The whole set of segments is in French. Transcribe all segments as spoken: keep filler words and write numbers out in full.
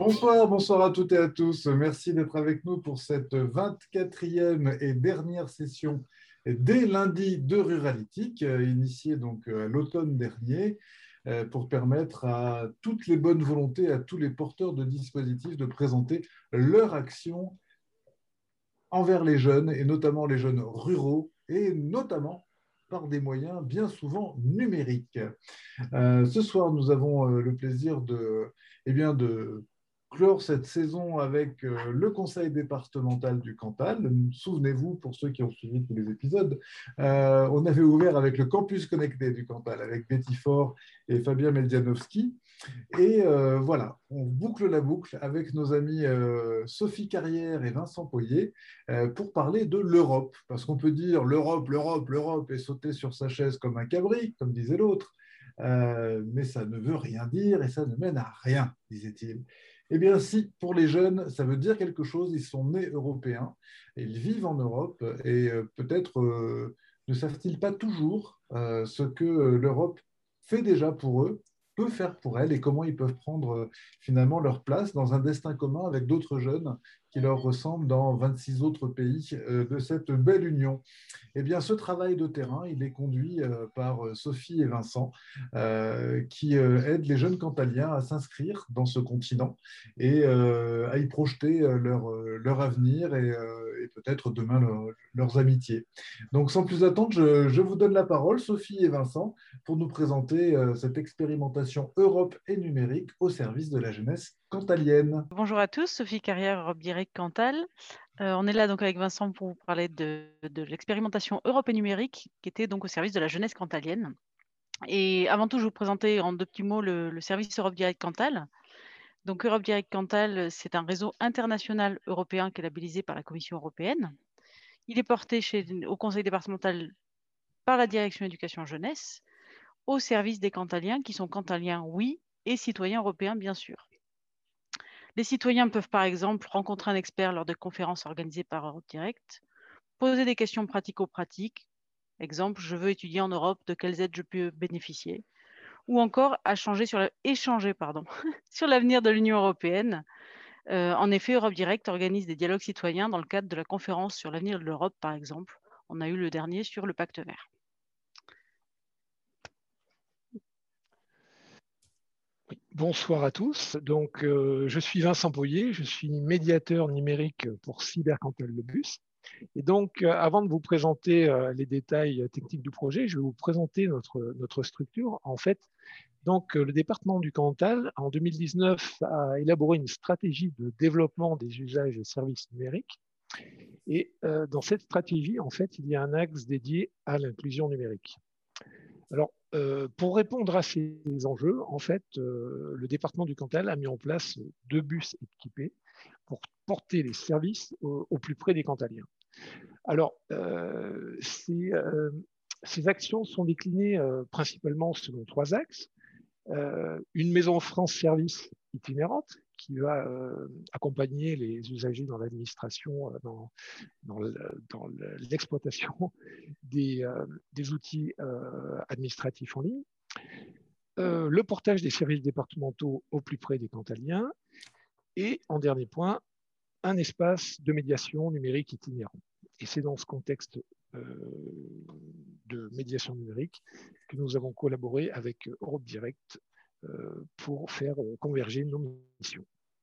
Bonsoir, bonsoir à toutes et à tous. Merci d'être avec nous pour cette vingt-quatrième et dernière session dès lundi de Ruralytique, initiée donc à l'automne dernier, pour permettre à toutes les bonnes volontés, à tous les porteurs de dispositifs de présenter leur action envers les jeunes, et notamment les jeunes ruraux, et notamment par des moyens bien souvent numériques. Euh, ce soir, nous avons euh, le plaisir de, eh bien, de clore cette saison avec euh, le conseil départemental du Cantal. Souvenez-vous, pour ceux qui ont suivi tous les épisodes, euh, on avait ouvert avec le campus connecté du Cantal, avec Betty Faure et Fabien Meldianowski. Et euh, voilà, on boucle la boucle avec nos amis euh, Sophie Carrière et Vincent Poyer euh, pour parler de l'Europe. Parce qu'on peut dire l'Europe, l'Europe, l'Europe et sauter sur sa chaise comme un cabri, comme disait l'autre. Euh, mais ça ne veut rien dire et ça ne mène à rien, disait-il. Eh bien, si, pour les jeunes, ça veut dire quelque chose. Ils sont nés européens, ils vivent en Europe et euh, peut-être euh, ne savent-ils pas toujours euh, ce que l'Europe fait déjà pour eux, peut faire pour elle et comment ils peuvent prendre euh, finalement leur place dans un destin commun avec d'autres jeunes qui leur ressemblent dans vingt-six autres pays euh, de cette belle union. Eh bien, ce travail de terrain, il est conduit euh, par euh, Sophie et Vincent, euh, qui euh, aident les jeunes cantaliens à s'inscrire dans ce continent et euh, à y projeter euh, leur, euh, leur avenir et, euh, et peut-être demain leur- leurs amitiés. Donc, sans plus attendre, je, je vous donne la parole, Sophie et Vincent, pour nous présenter euh, cette expérimentation Europe et numérique au service de la jeunesse cantalienne. Bonjour à tous, Sophie Carrière, Europe Direct Cantal. Euh, on est là donc avec Vincent pour vous parler de, de l'expérimentation Europe et numérique qui était donc au service de la jeunesse cantalienne. Et avant tout, je vais vous présenter en deux petits mots le, le service Europe Direct Cantal. Donc Europe Direct Cantal, c'est un réseau international européen qui est labellisé par la Commission européenne. Il est porté chez, au conseil départemental par la direction éducation jeunesse, au service des cantaliens qui sont cantaliens, oui, et citoyens européens, bien sûr. Les citoyens peuvent par exemple rencontrer un expert lors de conférences organisées par Europe Direct, poser des questions pratico-pratiques, exemple, je veux étudier en Europe, de quelles aides je peux bénéficier, ou encore à changer sur la- échanger pardon, sur l'avenir de l'Union européenne. Euh, en effet, Europe Direct organise des dialogues citoyens dans le cadre de la conférence sur l'avenir de l'Europe, par exemple. On a eu le dernier sur le pacte vert. Bonsoir à tous. Donc, euh, je suis Vincent Poyer, je suis médiateur numérique pour Cybercantal Le Bus. Et donc, euh, avant de vous présenter euh, les détails techniques du projet, je vais vous présenter notre, notre structure. En fait, donc, euh, le département du Cantal, en deux mille dix-neuf, a élaboré une stratégie de développement des usages et services numériques. Et euh, dans cette stratégie, en fait, il y a un axe dédié à l'inclusion numérique. Alors, euh, pour répondre à ces enjeux, en fait, euh, le département du Cantal a mis en place deux bus équipés pour porter les services au, au plus près des Cantaliens. Alors, euh, ces, euh, ces actions sont déclinées euh, principalement selon trois axes. Euh, une maison France Service itinérante qui va euh, accompagner les usagers dans l'administration, euh, dans, dans, le, dans l'exploitation des, euh, des outils euh, administratifs en ligne. Euh, le portage des services départementaux au plus près des Cantaliens. Et en dernier point, un espace de médiation numérique itinérant. Et c'est dans ce contexte euh, de médiation numérique que nous avons collaboré avec Europe Direct euh, pour faire converger nos missions.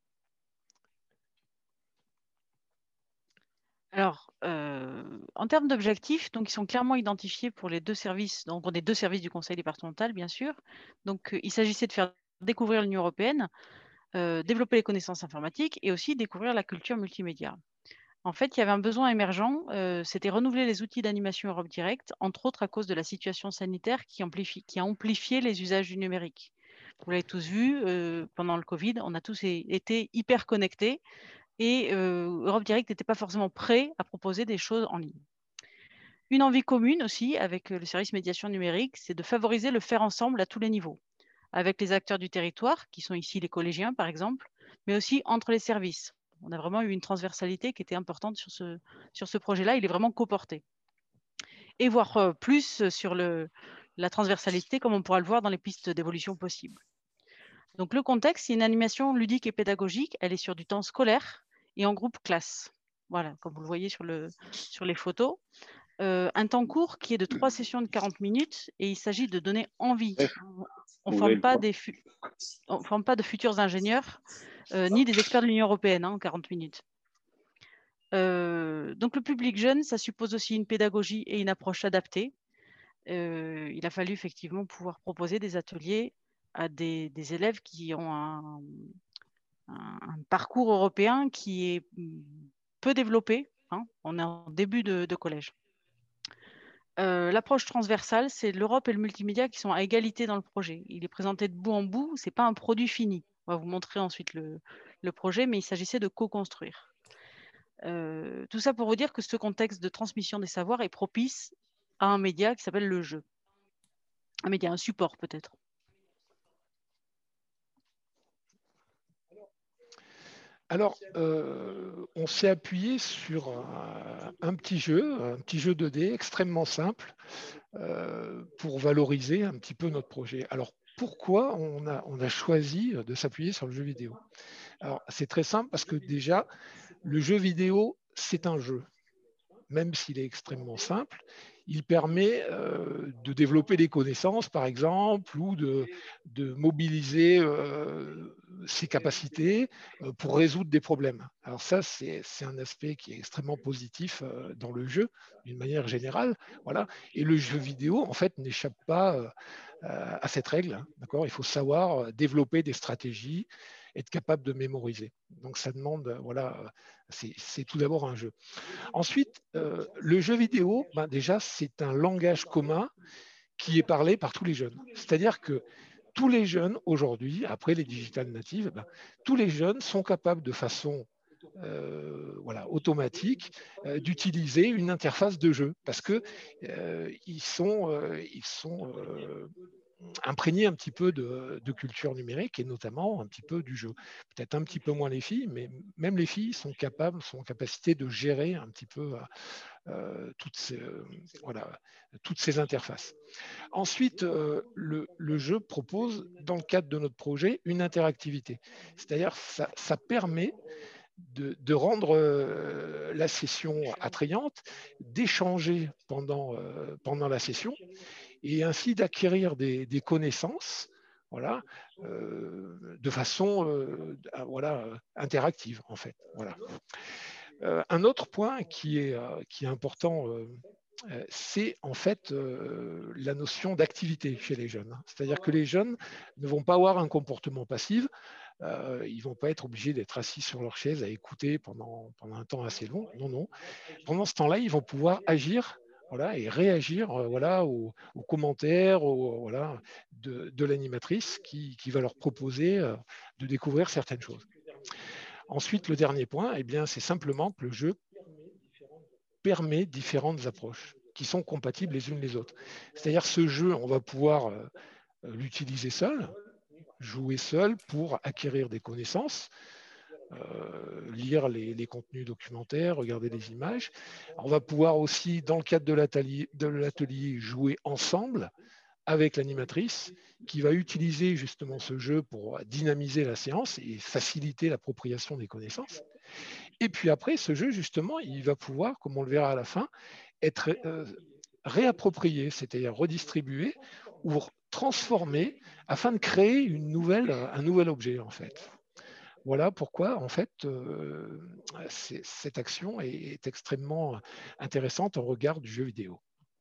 Alors, euh, en termes d'objectifs, donc ils sont clairement identifiés pour les deux services. Donc, on est deux services du Conseil départemental, bien sûr. Donc, euh, il s'agissait de faire découvrir l'Union européenne, euh, développer les connaissances informatiques et aussi découvrir la culture multimédia. En fait, il y avait un besoin émergent, euh, c'était renouveler les outils d'animation Europe Direct, entre autres à cause de la situation sanitaire qui, amplifie, qui a amplifié les usages du numérique. Vous l'avez tous vu, euh, pendant le Covid, on a tous été hyper connectés et euh, Europe Direct n'était pas forcément prêt à proposer des choses en ligne. Une envie commune aussi avec le service médiation numérique, c'est de favoriser le faire ensemble à tous les niveaux, avec les acteurs du territoire, qui sont ici les collégiens par exemple, mais aussi entre les services. On a vraiment eu une transversalité qui était importante sur ce, sur ce projet-là, il est vraiment coporté. Et voir euh, plus sur le, la transversalité, comme on pourra le voir dans les pistes d'évolution possibles. Donc, le contexte, c'est une animation ludique et pédagogique. Elle est sur du temps scolaire et en groupe classe. Voilà, comme vous le voyez sur, le, sur les photos. Euh, un temps court qui est de trois sessions de quarante minutes et il s'agit de donner envie. On ne forme pas, des fu- on forme pas de futurs ingénieurs euh, ni des experts de l'Union européenne hein, en quarante minutes. Euh, donc, le public jeune, ça suppose aussi une pédagogie et une approche adaptée. Euh, il a fallu effectivement pouvoir proposer des ateliers à des, des élèves qui ont un, un, un parcours européen qui est peu développé. Hein. On est en début de, de collège. Euh, L'approche transversale, c'est l'Europe et le multimédia qui sont à égalité dans le projet. Il est présenté de bout en bout, ce n'est pas un produit fini. On va vous montrer ensuite le, le projet, mais il s'agissait de co-construire. Euh, tout ça pour vous dire que ce contexte de transmission des savoirs est propice à un média qui s'appelle le jeu. Un média, un support peut-être. Alors, euh, on s'est appuyé sur un, un petit jeu, un petit jeu deux D extrêmement simple euh, pour valoriser un petit peu notre projet. Alors, pourquoi on a, on a choisi de s'appuyer sur le jeu vidéo? Alors, c'est très simple parce que déjà, le jeu vidéo, c'est un jeu. Même s'il est extrêmement simple, il permet euh, de développer des connaissances, par exemple, ou de, de mobiliser euh, ses capacités euh, pour résoudre des problèmes. Alors ça, c'est un aspect qui est extrêmement positif euh, dans le jeu, d'une manière générale. Voilà. Et le jeu vidéo, en fait, n'échappe pas euh, à cette règle. Hein, d'accord ? Il faut savoir développer des stratégies, être capable de mémoriser. Donc ça demande, voilà, c'est tout d'abord un jeu. Ensuite, euh, le jeu vidéo, ben déjà, c'est un langage commun qui est parlé par tous les jeunes. C'est-à-dire que tous les jeunes, aujourd'hui, après les digital natives, ben, tous les jeunes sont capables de façon euh, voilà, automatique euh, d'utiliser une interface de jeu parce qu'ils euh, sont, euh, ils sont euh, imprégner un petit peu de, de culture numérique et notamment un petit peu du jeu. Peut-être un petit peu moins les filles, mais même les filles sont capables, sont en capacité de gérer un petit peu euh, toutes, ces, euh, voilà, toutes ces interfaces. Ensuite, euh, le, le jeu propose, dans le cadre de notre projet, une interactivité. C'est-à-dire ça, ça permet de, de rendre euh, la session attrayante, d'échanger pendant, euh, pendant la session et ainsi d'acquérir des, des connaissances voilà, euh, de façon euh, voilà, interactive en fait. Voilà. Euh, un autre point qui est, euh, qui est important, euh, c'est en fait euh, la notion d'activité chez les jeunes. C'est-à-dire que les jeunes ne vont pas avoir un comportement passif, euh, ils ne vont pas être obligés d'être assis sur leur chaise à écouter pendant, pendant un temps assez long. Non, non. Pendant ce temps-là, ils vont pouvoir agir voilà, et réagir euh, voilà, aux, aux commentaires aux, voilà, de, de l'animatrice qui, qui va leur proposer euh, de découvrir certaines choses. Ensuite, le dernier point, eh bien, c'est simplement que le jeu permet différentes approches qui sont compatibles les unes les autres. C'est-à-dire ce jeu, on va pouvoir euh, l'utiliser seul, jouer seul pour acquérir des connaissances, euh, lire les, les contenus documentaires, regarder les images. On va pouvoir aussi, dans le cadre de l'atelier, jouer ensemble avec l'animatrice qui va utiliser justement ce jeu pour dynamiser la séance et faciliter l'appropriation des connaissances. Et puis après, ce jeu, justement, il va pouvoir, comme on le verra à la fin, être euh, réapproprié, c'est-à-dire redistribué ou transformé afin de créer une nouvelle, un nouvel objet, en fait. Voilà pourquoi, en fait, euh, cette action est, est extrêmement intéressante au regard du jeu vidéo.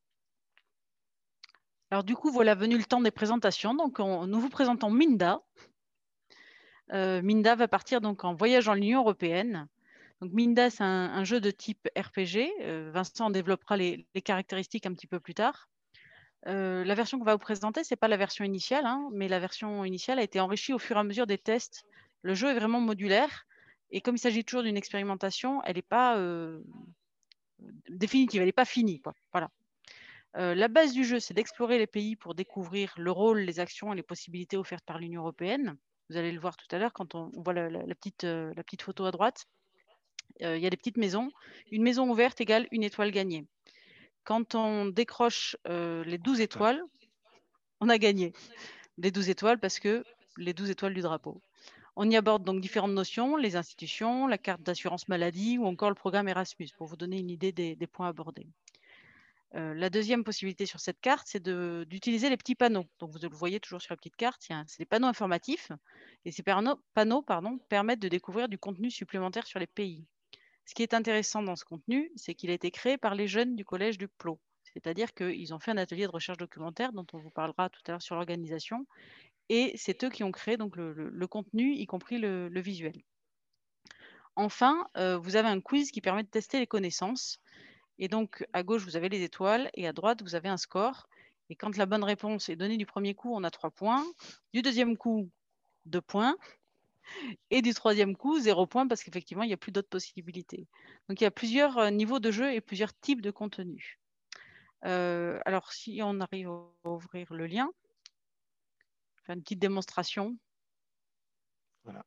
Alors du coup, voilà venu le temps des présentations. Donc, on, nous vous présentons Minda. Euh, Minda va partir donc en voyage dans l'Union européenne. Donc, Minda, c'est un, un jeu de type R P G. Euh, Vincent développera les, les caractéristiques un petit peu plus tard. Euh, la version qu'on va vous présenter, ce n'est pas la version initiale, hein, mais la version initiale a été enrichie au fur et à mesure des tests. Le jeu est vraiment modulaire. Et comme il s'agit toujours d'une expérimentation, elle n'est pas euh, définitive, elle n'est pas finie, quoi. Voilà. Euh, la base du jeu, c'est d'explorer les pays pour découvrir le rôle, les actions et les possibilités offertes par l'Union européenne. Vous allez le voir tout à l'heure quand on, on voit la, la, la, petite, euh, la petite photo à droite. Euh, il y a des petites maisons. Une maison ouverte égale une étoile gagnée. Quand on décroche euh, les douze étoiles, on a gagné. Les douze étoiles parce que les douze étoiles du drapeau. On y aborde donc différentes notions, les institutions, la carte d'assurance maladie ou encore le programme Erasmus, pour vous donner une idée des, des points abordés. Euh, la deuxième possibilité sur cette carte, c'est d'utiliser les petits panneaux. Donc, vous le voyez toujours sur la petite carte, c'est des panneaux informatifs. Et ces panneaux, panneaux pardon, permettent de découvrir du contenu supplémentaire sur les pays. Ce qui est intéressant dans ce contenu, c'est qu'il a été créé par les jeunes du collège du Plot. C'est-à-dire qu'ils ont fait un atelier de recherche documentaire dont on vous parlera tout à l'heure sur l'organisation. Et c'est eux qui ont créé donc, le, le, le contenu, y compris le, le visuel. Enfin, euh, vous avez un quiz qui permet de tester les connaissances. Et donc, à gauche, vous avez les étoiles et à droite, vous avez un score. Et quand la bonne réponse est donnée du premier coup, on a trois points. Du deuxième coup, deux points. Et du troisième coup, zéro point parce qu'effectivement, il n'y a plus d'autres possibilités. Donc, il y a plusieurs niveaux de jeu et plusieurs types de contenus. Euh, alors, si on arrive à ouvrir le lien, faire une petite démonstration. Voilà.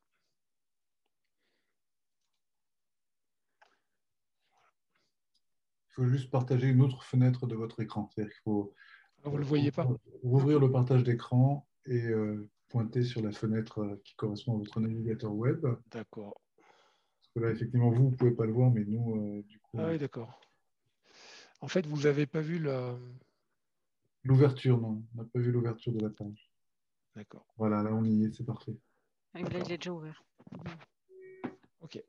Il faut juste partager une autre fenêtre de votre écran. C'est-à-dire qu'il faut Vous ne le voyez pas. rouvrir le partage d'écran et euh, pointer sur la fenêtre qui correspond à votre navigateur web. D'accord. Parce que là, effectivement, vous ne pouvez pas le voir, mais nous, euh, du coup... Ah oui, d'accord. En fait, vous n'avez pas vu la... L'ouverture, non. On n'a pas vu l'ouverture de la page. D'accord. Voilà, là, on y est, c'est parfait. Ah, là, il est déjà ouvert. OK.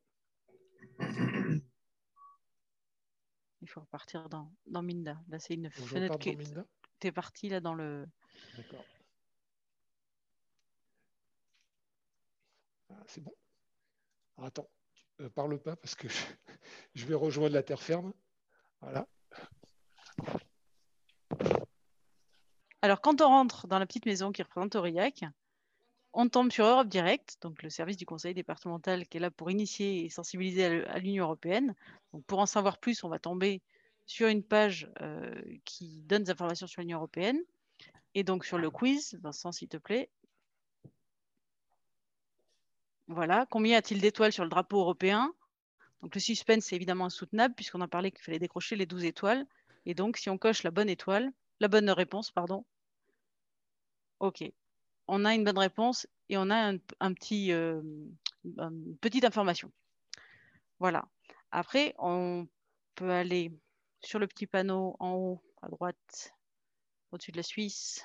Il faut repartir dans, dans Minda. Là, c'est une Donc, fenêtre qui Minda. Tu es parti là dans le... D'accord. Ah, c'est bon. Alors, attends, euh, parle pas parce que je, je vais rejoindre la terre ferme. Voilà. Alors, quand on rentre dans la petite maison qui représente Aurillac, on tombe sur Europe Direct, donc le service du conseil départemental qui est là pour initier et sensibiliser à l'Union européenne. Donc, pour en savoir plus, on va tomber sur une page euh, qui donne des informations sur l'Union européenne. Et donc, sur le quiz, Vincent, s'il te plaît. Voilà. Combien y a-t-il d'étoiles sur le drapeau européen? Donc, le suspense, c'est évidemment insoutenable puisqu'on a parlé qu'il fallait décrocher les douze étoiles. Et donc, si on coche la bonne étoile, la bonne réponse, pardon. OK. On a une bonne réponse et on a un, un petit, euh, une petite information. Voilà. Après, on peut aller sur le petit panneau en haut, à droite, au-dessus de la Suisse,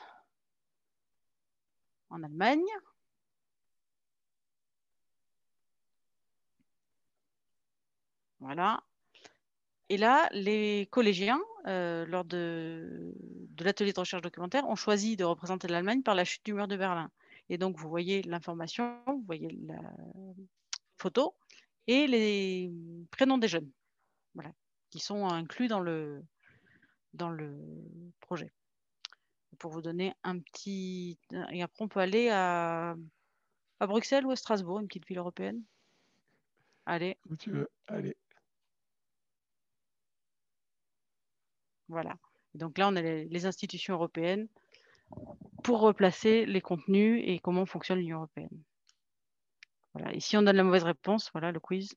en Allemagne. Voilà. Et là, les collégiens, euh, lors de, de l'atelier de recherche documentaire, ont choisi de représenter l'Allemagne par la chute du mur de Berlin. Et donc, vous voyez l'information, vous voyez la photo et les prénoms des jeunes, voilà, qui sont inclus dans le, dans le projet. Pour vous donner un petit... Et après, on peut aller à, à Bruxelles ou à Strasbourg, une petite ville européenne. Allez. Où tu veux, allez. Voilà. Donc là, on a les, les institutions européennes pour replacer les contenus et comment fonctionne l'Union européenne. Voilà. Et si on donne la mauvaise réponse, voilà le quiz.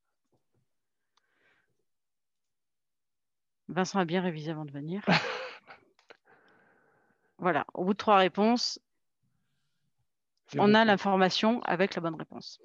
Vincent a bien révisé avant de venir. Voilà. Au bout de trois réponses, on a l'information avec la bonne réponse.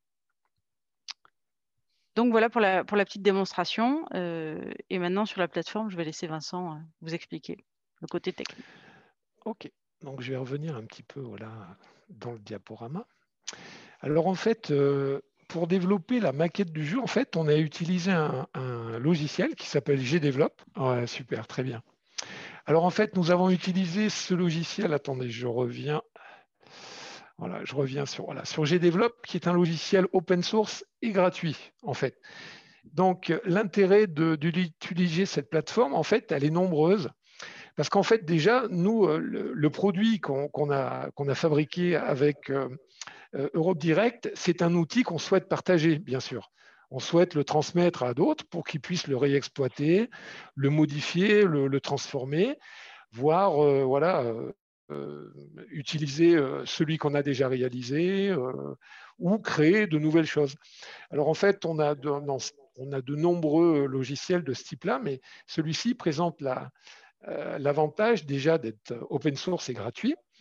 Donc voilà pour la, pour la petite démonstration. Euh, et maintenant, sur la plateforme, je vais laisser Vincent euh, vous expliquer le côté technique. OK. Donc, je vais revenir un petit peu voilà, dans le diaporama. Alors, en fait, euh, pour développer la maquette du jeu, en fait, on a utilisé un, un logiciel qui s'appelle Gdevelop. Ouais, super, très bien. Alors, en fait, nous avons utilisé ce logiciel. Attendez, je reviens. Voilà, je reviens sur, voilà, sur Gdevelop, qui est un logiciel open source et gratuit, en fait. Donc, l'intérêt d'utiliser cette plateforme, en fait, elle est nombreuse. Parce qu'en fait, déjà, nous, le, le produit qu'on qu'on a, qu'on a fabriqué avec euh, Europe Direct, c'est un outil qu'on souhaite partager, bien sûr. On souhaite le transmettre à d'autres pour qu'ils puissent le réexploiter, le modifier, le, le transformer, voire euh, voilà, euh, euh, utiliser euh, celui qu'on a déjà réalisé euh, ou créer de nouvelles choses. Alors en fait, on a de, non, on a de nombreux logiciels de ce type-là, mais celui-ci présente la, euh, l'avantage déjà d'être open source et gratuit.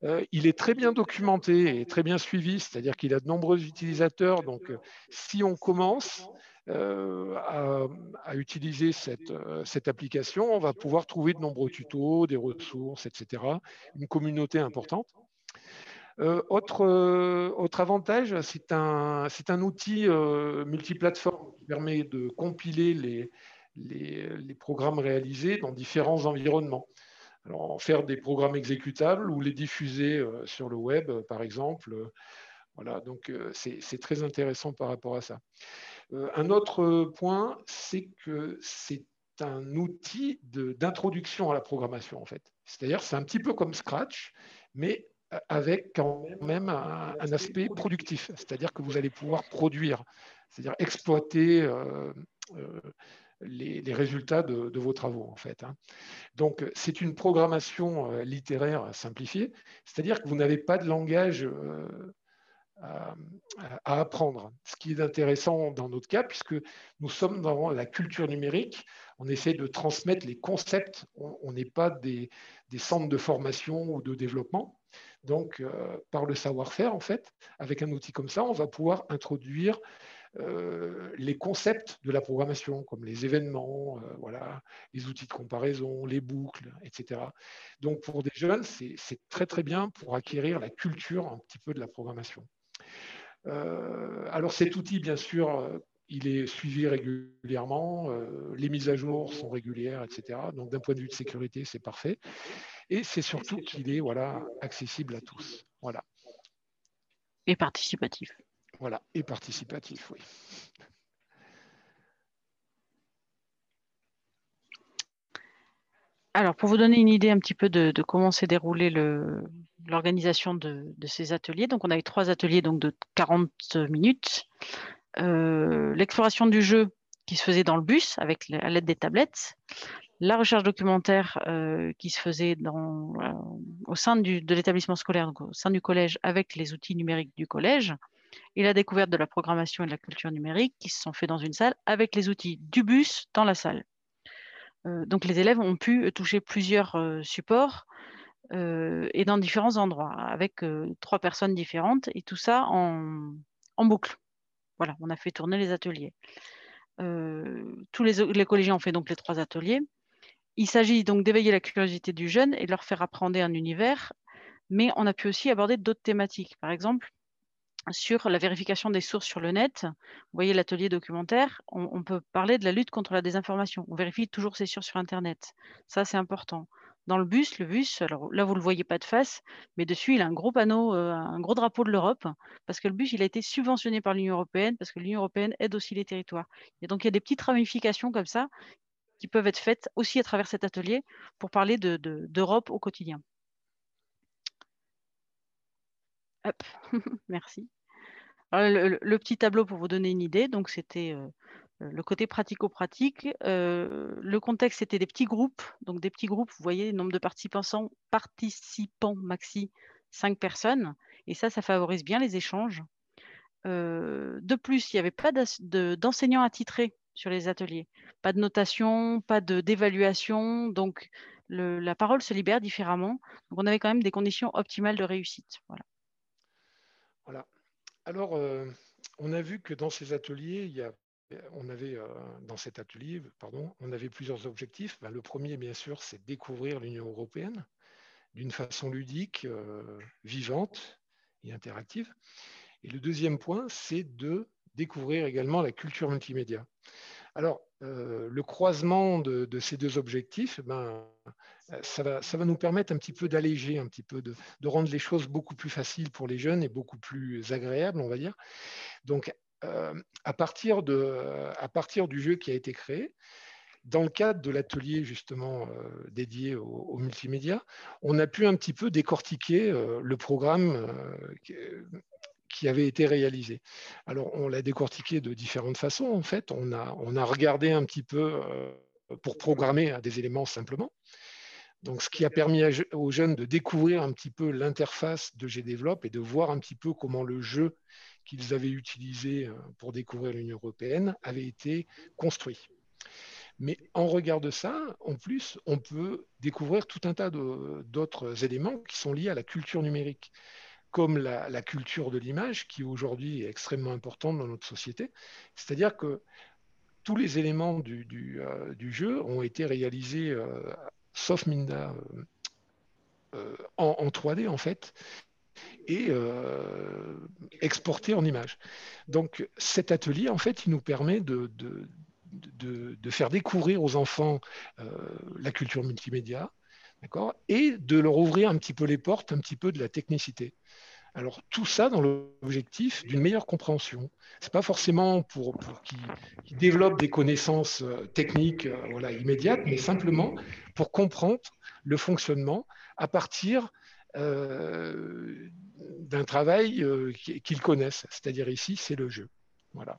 Euh, il est très bien documenté et très bien suivi, c'est-à-dire qu'il a de nombreux utilisateurs. Donc, euh, si on commence euh, à, à utiliser cette, euh, cette application, on va pouvoir trouver de nombreux tutos, des ressources, et cetera. Une communauté importante. Euh, autre, euh, autre avantage, c'est un, c'est un outil euh, multiplateforme qui permet de compiler les, les, les programmes réalisés dans différents environnements. Alors, faire des programmes exécutables ou les diffuser euh, sur le web, euh, par exemple. Euh, voilà, donc euh, c'est très intéressant par rapport à ça. Euh, un autre point, c'est que c'est un outil d'introduction à la programmation, en fait. C'est-à-dire, c'est un petit peu comme Scratch, mais avec quand même un, un aspect productif. C'est-à-dire que vous allez pouvoir produire, c'est-à-dire exploiter euh, euh, les, les, résultats de, de, vos travaux, en fait. Hein. Donc, c'est une programmation euh, littéraire simplifiée, c'est-à-dire que vous n'avez pas de langage euh, à, à apprendre. Ce qui est intéressant dans notre cas, puisque nous sommes dans la culture numérique, on essaie de transmettre les concepts, on n'est pas des, des centres de formation ou de développement. Donc, euh, par le savoir-faire, en fait, avec un outil comme ça, on va pouvoir introduire euh, les concepts de la programmation, comme les événements, euh, voilà, les outils de comparaison, les boucles, et cetera. Donc, pour des jeunes, c'est très, très bien pour acquérir la culture un petit peu de la programmation. Euh, alors, cet outil, bien sûr, il est suivi régulièrement, euh, les mises à jour sont régulières, et cetera. Donc, d'un point de vue de sécurité, c'est parfait. Et c'est surtout qu'il est voilà, accessible à tous. Voilà. Et participatif. Voilà, et participatif, oui. Alors, pour vous donner une idée un petit peu de, de comment s'est déroulée l'organisation de, de ces ateliers, donc on a eu trois ateliers donc de quarante minutes. Euh, L'exploration du jeu qui se faisait dans le bus avec à l'aide des tablettes, la recherche documentaire euh, qui se faisait dans, euh, au sein du, de l'établissement scolaire, donc au sein du collège avec les outils numériques du collège, et la découverte de la programmation et de la culture numérique qui se sont faits dans une salle avec les outils du bus dans la salle. Euh, donc les élèves ont pu toucher plusieurs euh, supports euh, et dans différents endroits avec euh, trois personnes différentes et tout ça en, en boucle. Voilà, on a fait tourner les ateliers. Euh, tous les, les collégiens ont fait donc les trois ateliers. Il s'agit donc d'éveiller la curiosité du jeune et de leur faire appréhender un univers, mais on a pu aussi aborder d'autres thématiques. Par exemple, sur la vérification des sources sur le net, vous voyez l'atelier documentaire, on, on peut parler de la lutte contre la désinformation. On vérifie toujours ses sources sur Internet. Ça, c'est important. Dans le bus, le bus, alors là, vous ne le voyez pas de face, mais dessus, il a un gros panneau, euh, un gros drapeau de l'Europe, parce que le bus, il a été subventionné par l'Union européenne, parce que l'Union européenne aide aussi les territoires. Et donc, il y a des petites ramifications comme ça qui peuvent être faites aussi à travers cet atelier pour parler de, de, d'Europe au quotidien. Hop, merci. Alors, le, le petit tableau pour vous donner une idée, donc c'était euh, le côté pratico-pratique. Euh, le contexte, c'était des petits groupes. Donc des petits groupes, vous voyez, le nombre de participants, participants maxi, cinq personnes. Et ça, ça favorise bien les échanges. Euh, de plus, il n'y avait pas d'enseignants attitrés sur les ateliers. Pas de notation, pas d'évaluation. Donc le, la parole se libère différemment. Donc on avait quand même des conditions optimales de réussite. Voilà. Voilà. Alors, euh, on a vu que dans ces ateliers, il y a, on avait, euh, dans cet atelier, pardon, on avait plusieurs objectifs. Ben, le premier, bien sûr, c'est découvrir l'Union européenne d'une façon ludique, euh, vivante et interactive. Et le deuxième point, c'est de découvrir également la culture multimédia. Alors, euh, le croisement de, de ces deux objectifs, ben, ça va, ça va nous permettre un petit peu d'alléger, un petit peu de, de rendre les choses beaucoup plus faciles pour les jeunes et beaucoup plus agréables, on va dire. Donc, euh, à, partir de, à partir du jeu qui a été créé, dans le cadre de l'atelier justement euh, dédié au, au multimédia, on a pu un petit peu décortiquer euh, le programme euh, qui avait été réalisé. Alors, on l'a décortiqué de différentes façons, en fait. On a, on a regardé un petit peu euh, pour programmer des éléments simplement. Donc, ce qui a permis à, aux jeunes de découvrir un petit peu l'interface de GDevelop et de voir un petit peu comment le jeu qu'ils avaient utilisé pour découvrir l'Union européenne avait été construit. Mais en regard de ça, en plus, on peut découvrir tout un tas d'autres éléments qui sont liés à la culture numérique, comme la, la culture de l'image, qui aujourd'hui est extrêmement importante dans notre société. C'est-à-dire que tous les éléments du, du, euh, du jeu ont été réalisés, euh, sauf Minda, euh, euh, en, en trois D en fait, et euh, exportés en images. Donc cet atelier, en fait, il nous permet de, de, de, de faire découvrir aux enfants euh, la culture multimédia, d'accord, et de leur ouvrir un petit peu les portes, un petit peu de la technicité. Alors, tout ça dans l'objectif d'une meilleure compréhension. Ce n'est pas forcément pour, pour qu'ils qu'ils développent des connaissances techniques euh, voilà, immédiates, mais simplement pour comprendre le fonctionnement à partir euh, d'un travail euh, qu'ils connaissent. C'est-à-dire ici, c'est le jeu. Voilà.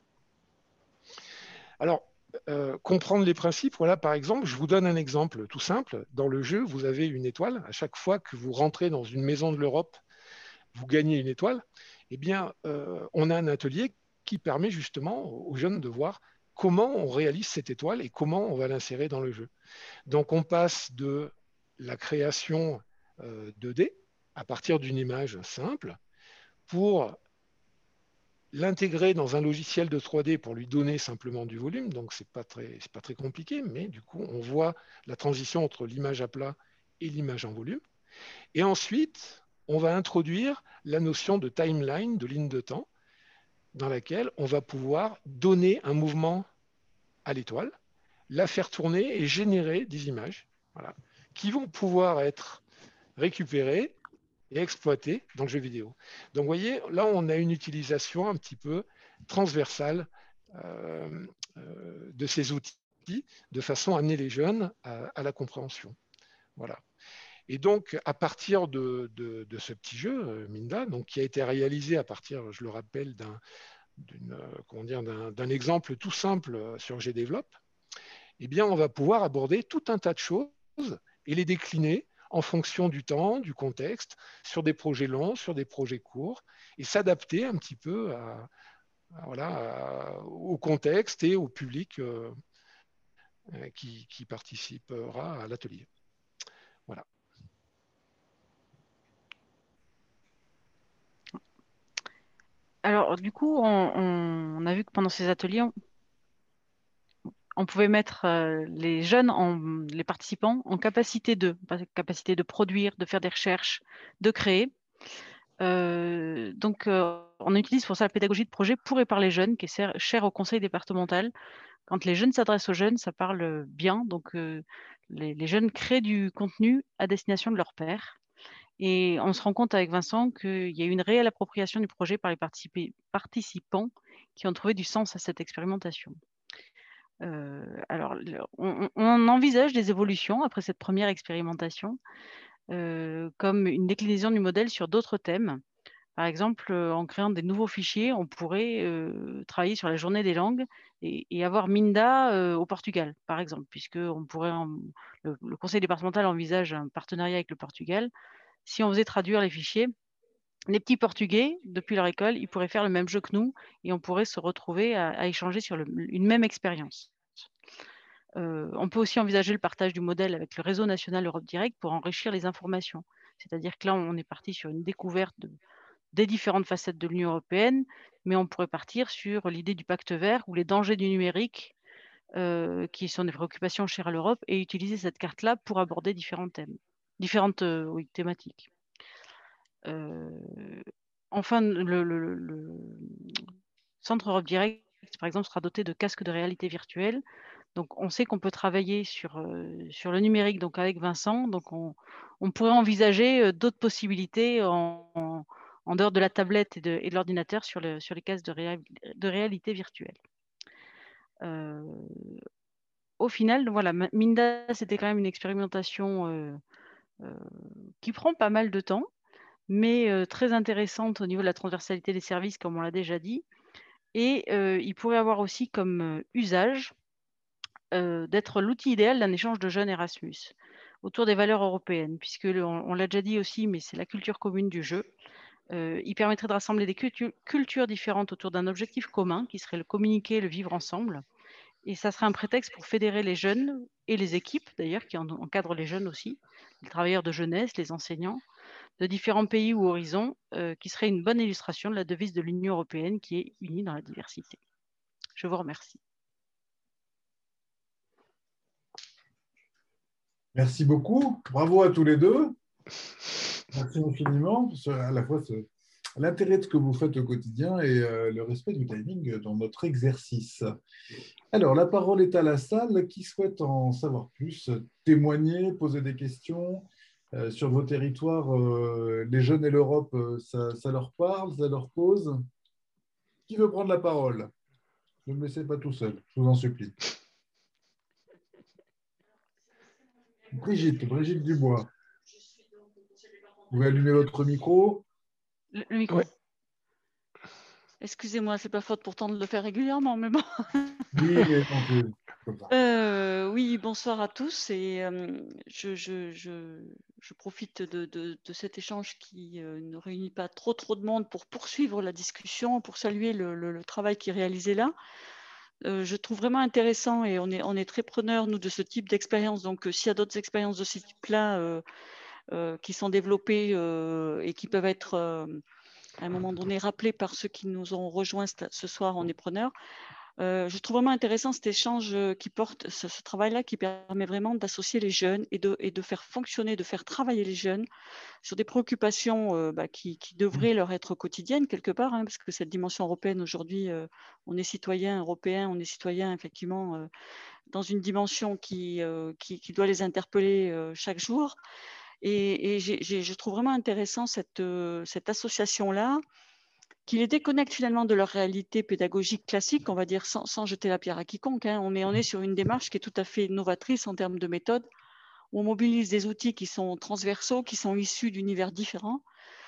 Alors, euh, comprendre les principes, voilà, par exemple, je vous donne un exemple tout simple. Dans le jeu, vous avez une étoile. À chaque fois que vous rentrez dans une maison de l'Europe, vous gagnez une étoile, eh bien, euh, on a un atelier qui permet justement aux jeunes de voir comment on réalise cette étoile et comment on va l'insérer dans le jeu. Donc, on passe de la création euh, deux D à partir d'une image simple pour l'intégrer dans un logiciel de trois D pour lui donner simplement du volume. Donc, ce n'est pas très, c'est pas très compliqué, mais du coup, on voit la transition entre l'image à plat et l'image en volume. Et ensuite, on va introduire la notion de timeline, de ligne de temps, dans laquelle on va pouvoir donner un mouvement à l'étoile, la faire tourner et générer des images, voilà, qui vont pouvoir être récupérées et exploitées dans le jeu vidéo. Donc vous voyez, là on a une utilisation un petit peu transversale euh, euh, de ces outils de façon à amener les jeunes à, à la compréhension. Voilà. Et donc, à partir de, de, de ce petit jeu, Minda, donc, qui a été réalisé à partir, je le rappelle, d'un d'un exemple tout simple sur GDevelop, eh bien, on va pouvoir aborder tout un tas de choses et les décliner en fonction du temps, du contexte, sur des projets longs, sur des projets courts, et s'adapter un petit peu à, à, voilà, à, au contexte et au public euh, qui, qui participera à l'atelier. Voilà. Alors, du coup, on, on a vu que pendant ces ateliers, on, on pouvait mettre euh, les jeunes, en, les participants, en capacité de, capacité de produire, de faire des recherches, de créer. Euh, donc, euh, on utilise pour ça la pédagogie de projet pour et par les jeunes, qui est chère au conseil départemental. Quand les jeunes s'adressent aux jeunes, ça parle bien. Donc, euh, les, les jeunes créent du contenu à destination de leurs pairs. Et on se rend compte avec Vincent qu'il y a eu une réelle appropriation du projet par les participants qui ont trouvé du sens à cette expérimentation. Euh, alors, on, on envisage des évolutions après cette première expérimentation, euh, comme une déclinaison du modèle sur d'autres thèmes. Par exemple, en créant des nouveaux fichiers, on pourrait euh, travailler sur la journée des langues et, et avoir Minda euh, au Portugal, par exemple, puisque on pourrait en, le, le conseil départemental envisage un partenariat avec le Portugal. Si on faisait traduire les fichiers, les petits Portugais, depuis leur école, ils pourraient faire le même jeu que nous et on pourrait se retrouver à, à échanger sur le, une même expérience. Euh, on peut aussi envisager le partage du modèle avec le réseau national Europe Direct pour enrichir les informations. C'est-à-dire que là, on est parti sur une découverte de, des différentes facettes de l'Union européenne, mais on pourrait partir sur l'idée du pacte vert ou les dangers du numérique, euh, qui sont des préoccupations chères à l'Europe, et utiliser cette carte-là pour aborder différents thèmes, différentes euh, oui, thématiques. Euh, enfin, le, le, le Centre Europe Direct, par exemple, sera doté de casques de réalité virtuelle. Donc, on sait qu'on peut travailler sur, euh, sur le numérique donc avec Vincent. Donc, on, on pourrait envisager euh, d'autres possibilités en, en, en dehors de la tablette et de, et de l'ordinateur sur, le, sur les casques de, réa de réalité virtuelle. Euh, au final, voilà, Minda, c'était quand même une expérimentation euh, euh, qui prend pas mal de temps, mais euh, très intéressante au niveau de la transversalité des services, comme on l'a déjà dit. Et euh, il pourrait avoir aussi comme euh, usage euh, d'être l'outil idéal d'un échange de jeunes Erasmus autour des valeurs européennes, puisque le, on, on l'a déjà dit aussi, mais c'est la culture commune du jeu. Euh, il permettrait de rassembler des cultu cultures différentes autour d'un objectif commun, qui serait le communiquer, le vivre ensemble. Et ça sera un prétexte pour fédérer les jeunes et les équipes, d'ailleurs, qui encadrent les jeunes aussi, les travailleurs de jeunesse, les enseignants, de différents pays ou horizons, euh, qui serait une bonne illustration de la devise de l'Union européenne qui est unie dans la diversité. Je vous remercie. Merci beaucoup. Bravo à tous les deux. Merci infiniment. À la fois ce, l'intérêt de ce que vous faites au quotidien et euh, le respect du timing dans notre exercice. Alors, la parole est à la salle. Qui souhaite en savoir plus, témoigner, poser des questions euh, sur vos territoires? euh, Les jeunes et l'Europe, euh, ça, ça leur parle, ça leur cause? Qui veut prendre la parole? Ne me laissez pas tout seul, je vous en supplie. Brigitte, Brigitte Dubois. Vous pouvez allumer votre micro. Le, le micro. Ouais. Excusez-moi, c'est pas faute pourtant de le faire régulièrement, mais bon. Oui, mais non, Euh, oui, bonsoir à tous. Et euh, je, je, je, je profite de, de, de cet échange qui euh, ne réunit pas trop trop de monde pour poursuivre la discussion, pour saluer le, le, le travail qui est réalisé là. Euh, je trouve vraiment intéressant et on est, on est très preneurs, nous, de ce type d'expérience. Donc, euh, s'il y a d'autres expériences de ce type-là euh, euh, qui sont développées euh, et qui peuvent être euh, à un moment donné rappelées par ceux qui nous ont rejoints ce soir, on est preneurs. Euh, je trouve vraiment intéressant cet échange qui porte, ce, ce travail-là qui permet vraiment d'associer les jeunes et de, et de faire fonctionner, de faire travailler les jeunes sur des préoccupations euh, bah, qui, qui devraient leur être quotidiennes quelque part, hein, parce que cette dimension européenne aujourd'hui, euh, on est citoyen européen, on est citoyen effectivement euh, dans une dimension qui, euh, qui, qui doit les interpeller euh, chaque jour. Et, et j'ai, j'ai, je trouve vraiment intéressant cette, euh, cette association-là, qui les déconnecte finalement de leur réalité pédagogique classique, on va dire, sans, sans jeter la pierre à quiconque. Hein. On est, on est sur une démarche qui est tout à fait novatrice en termes de méthode, où on mobilise des outils qui sont transversaux, qui sont issus d'univers différents.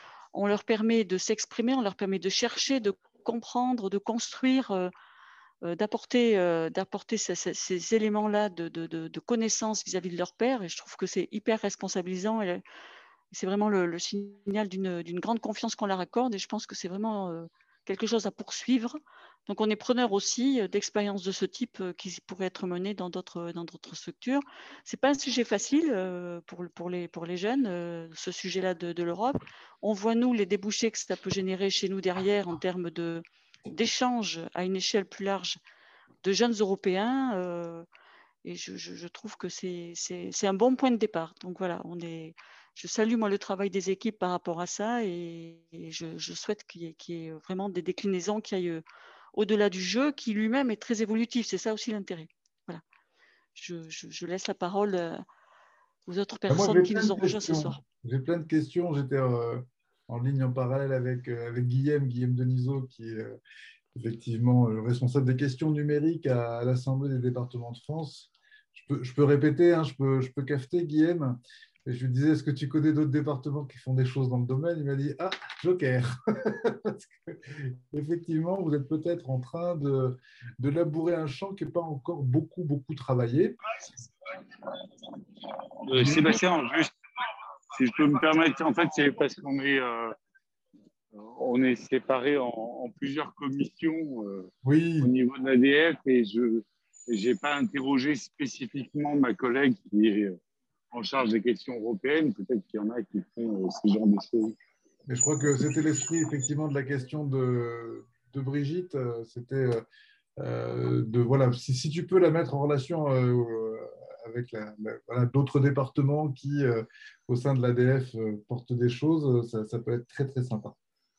On leur permet de s'exprimer, on leur permet de chercher, de comprendre, de construire, euh, euh, d'apporter, euh, d'apporter ces, ces, ces éléments-là de, de, de, de connaissances vis-à-vis de leur père. Et je trouve que c'est hyper responsabilisant. Et c'est vraiment le, le signal d'une, d'une grande confiance qu'on leur accorde. Et je pense que c'est vraiment euh, quelque chose à poursuivre. Donc, on est preneur aussi euh, d'expériences de ce type euh, qui pourraient être menées dans d'autres, dans d'autres structures. Ce n'est pas un sujet facile euh, pour, pour, les, pour les jeunes, euh, ce sujet-là de, de l'Europe. On voit, nous, les débouchés que ça peut générer chez nous derrière en termes de, d'échanges à une échelle plus large de jeunes Européens. Euh, et je, je, je trouve que c'est, c'est, c'est un bon point de départ. Donc, voilà, on est... Je salue, moi, le travail des équipes par rapport à ça et, et je, je souhaite qu'il y, ait, qu'il y ait vraiment des déclinaisons qui aillent au-delà du jeu, qui lui-même est très évolutif. C'est ça aussi l'intérêt. Voilà. Je, je, je laisse la parole aux autres Moi, personnes j'ai qui plein nous de ont rejoints ce questions. soir. J'ai plein de questions. J'étais euh, en ligne en parallèle avec, euh, avec Guillaume, Guillaume Denisot, qui est euh, effectivement le responsable des questions numériques à, à l'Assemblée des départements de France. Je peux, je peux répéter, hein, je, peux, je peux cafeter, Guillaume. Et je lui disais, est-ce que tu connais d'autres départements qui font des choses dans le domaine? Il m'a dit, ah, Joker. Parce que, effectivement, vous êtes peut-être en train de, de labourer un champ qui n'est pas encore beaucoup, beaucoup travaillé. Euh, Sébastien, juste, si je peux me permettre, en fait, c'est parce qu'on est, euh, on est séparés en, en plusieurs commissions euh, Oui. au niveau de l'A D F et je n'ai pas interrogé spécifiquement ma collègue qui est en charge des questions européennes. Peut-être qu'il y en a qui font euh, ce genre de choses. Mais je crois que c'était l'esprit effectivement de la question de, de Brigitte. C'était euh, de voilà, si, si tu peux la mettre en relation euh, avec la, la, voilà, d'autres départements qui, euh, au sein de l'A D F, euh, portent des choses, ça, ça peut être très très sympa.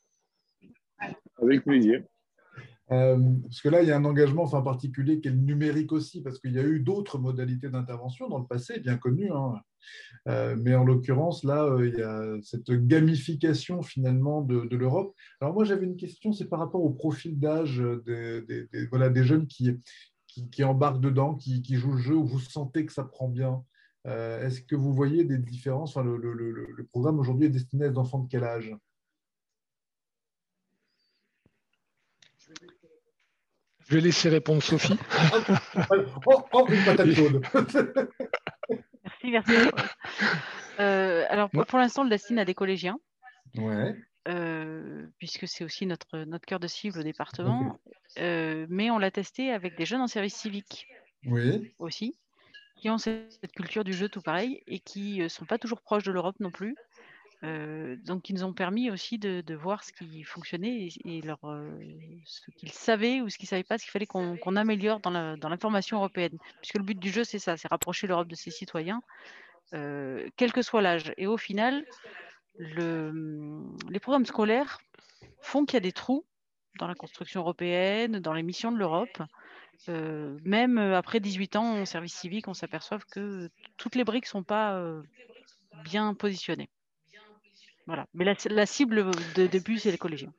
Avec plaisir. Euh, parce que là, il y a un engagement enfin, particulier qui est le numérique aussi, parce qu'il y a eu d'autres modalités d'intervention dans le passé, bien connues. Hein. Euh, mais en l'occurrence, là, euh, il y a cette gamification finalement de, de l'Europe. Alors moi, j'avais une question, c'est par rapport au profil d'âge des, des, des, voilà, des jeunes qui, qui, qui embarquent dedans, qui, qui jouent le jeu, où vous sentez que ça prend bien. Euh, est-ce que vous voyez des différences? Enfin, le, le, le, le programme aujourd'hui est destiné à des enfants de quel âge? Je vais laisser répondre Sophie. oh, oh, une patate chaude. Merci, merci. Euh, alors, pour, pour l'instant, on le destine à des collégiens. Ouais. euh, puisque c'est aussi notre, notre cœur de cible au département. Euh, mais on l'a testé avec des jeunes en service civique Oui. aussi, qui ont cette, cette culture du jeu tout pareil et qui ne sont pas toujours proches de l'Europe non plus. Euh, donc, ils nous ont permis aussi de, de voir ce qui fonctionnait et, et leur, euh, ce qu'ils savaient ou ce qu'ils ne savaient pas, ce qu'il fallait qu'on qu'on améliore dans la- dans l'information européenne. Puisque le but du jeu, c'est ça, c'est rapprocher l'Europe de ses citoyens, euh, quel que soit l'âge. Et au final, le, les programmes scolaires font qu'il y a des trous dans la construction européenne, dans les missions de l'Europe. Euh, même après dix-huit ans en service civique, on s'aperçoit que toutes les briques ne sont pas euh, bien positionnées. Voilà. Mais la, la cible de début, c'est les collégiens.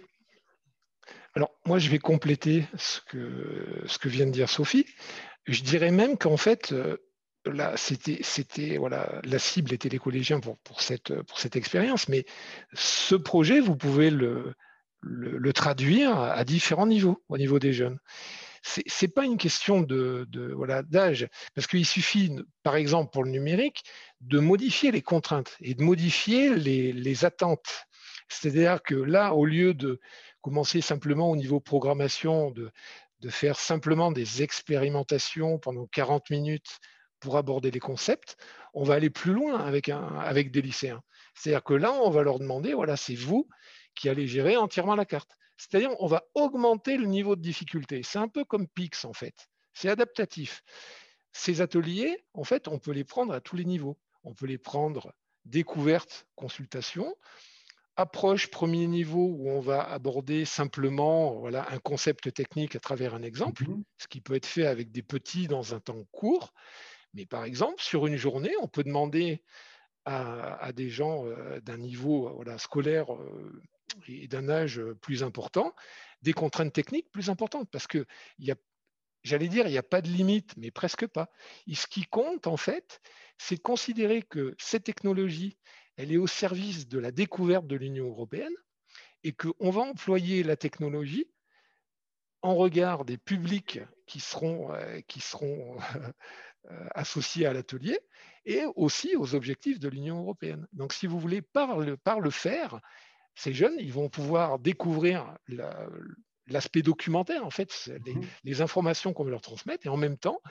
Alors, moi, je vais compléter ce que, ce que vient de dire Sophie. Je dirais même qu'en fait, euh, là, c'était, c'était, voilà, la cible était les collégiens pour, pour cette, pour cette expérience, mais ce projet, vous pouvez le, le, le traduire à différents niveaux, au niveau des jeunes. Ce n'est pas une question de, de, voilà, d'âge, parce qu'il suffit, par exemple, pour le numérique, de modifier les contraintes et de modifier les, les attentes. C'est-à-dire que là, au lieu de commencer simplement au niveau programmation, de, de faire simplement des expérimentations pendant quarante minutes pour aborder les concepts, on va aller plus loin avec, un, avec des lycéens. C'est-à-dire que là, on va leur demander, voilà, c'est vous qui allez gérer entièrement la carte. C'est-à-dire on va augmenter le niveau de difficulté. C'est un peu comme P I X, en fait. C'est adaptatif. Ces ateliers, en fait, on peut les prendre à tous les niveaux. On peut les prendre découverte, consultation, approche premier niveau où on va aborder simplement voilà, un concept technique à travers un exemple, Mhm. ce qui peut être fait avec des petits dans un temps court. Mais par exemple, sur une journée, on peut demander à, à des gens euh, d'un niveau voilà, scolaire euh, et d'un âge plus important des contraintes techniques plus importantes parce que il y a, j'allais dire, il n'y a pas de limite, mais presque pas. Et ce qui compte, en fait, c'est de considérer que cette technologie, elle est au service de la découverte de l'Union européenne et qu'on va employer la technologie en regard des publics qui seront, euh, qui seront euh, associés à l'atelier et aussi aux objectifs de l'Union européenne. Donc, si vous voulez, par le, par le faire, ces jeunes, ils vont pouvoir découvrir la, l'aspect documentaire, en fait, les, les informations qu'on veut leur transmettre, et en même temps,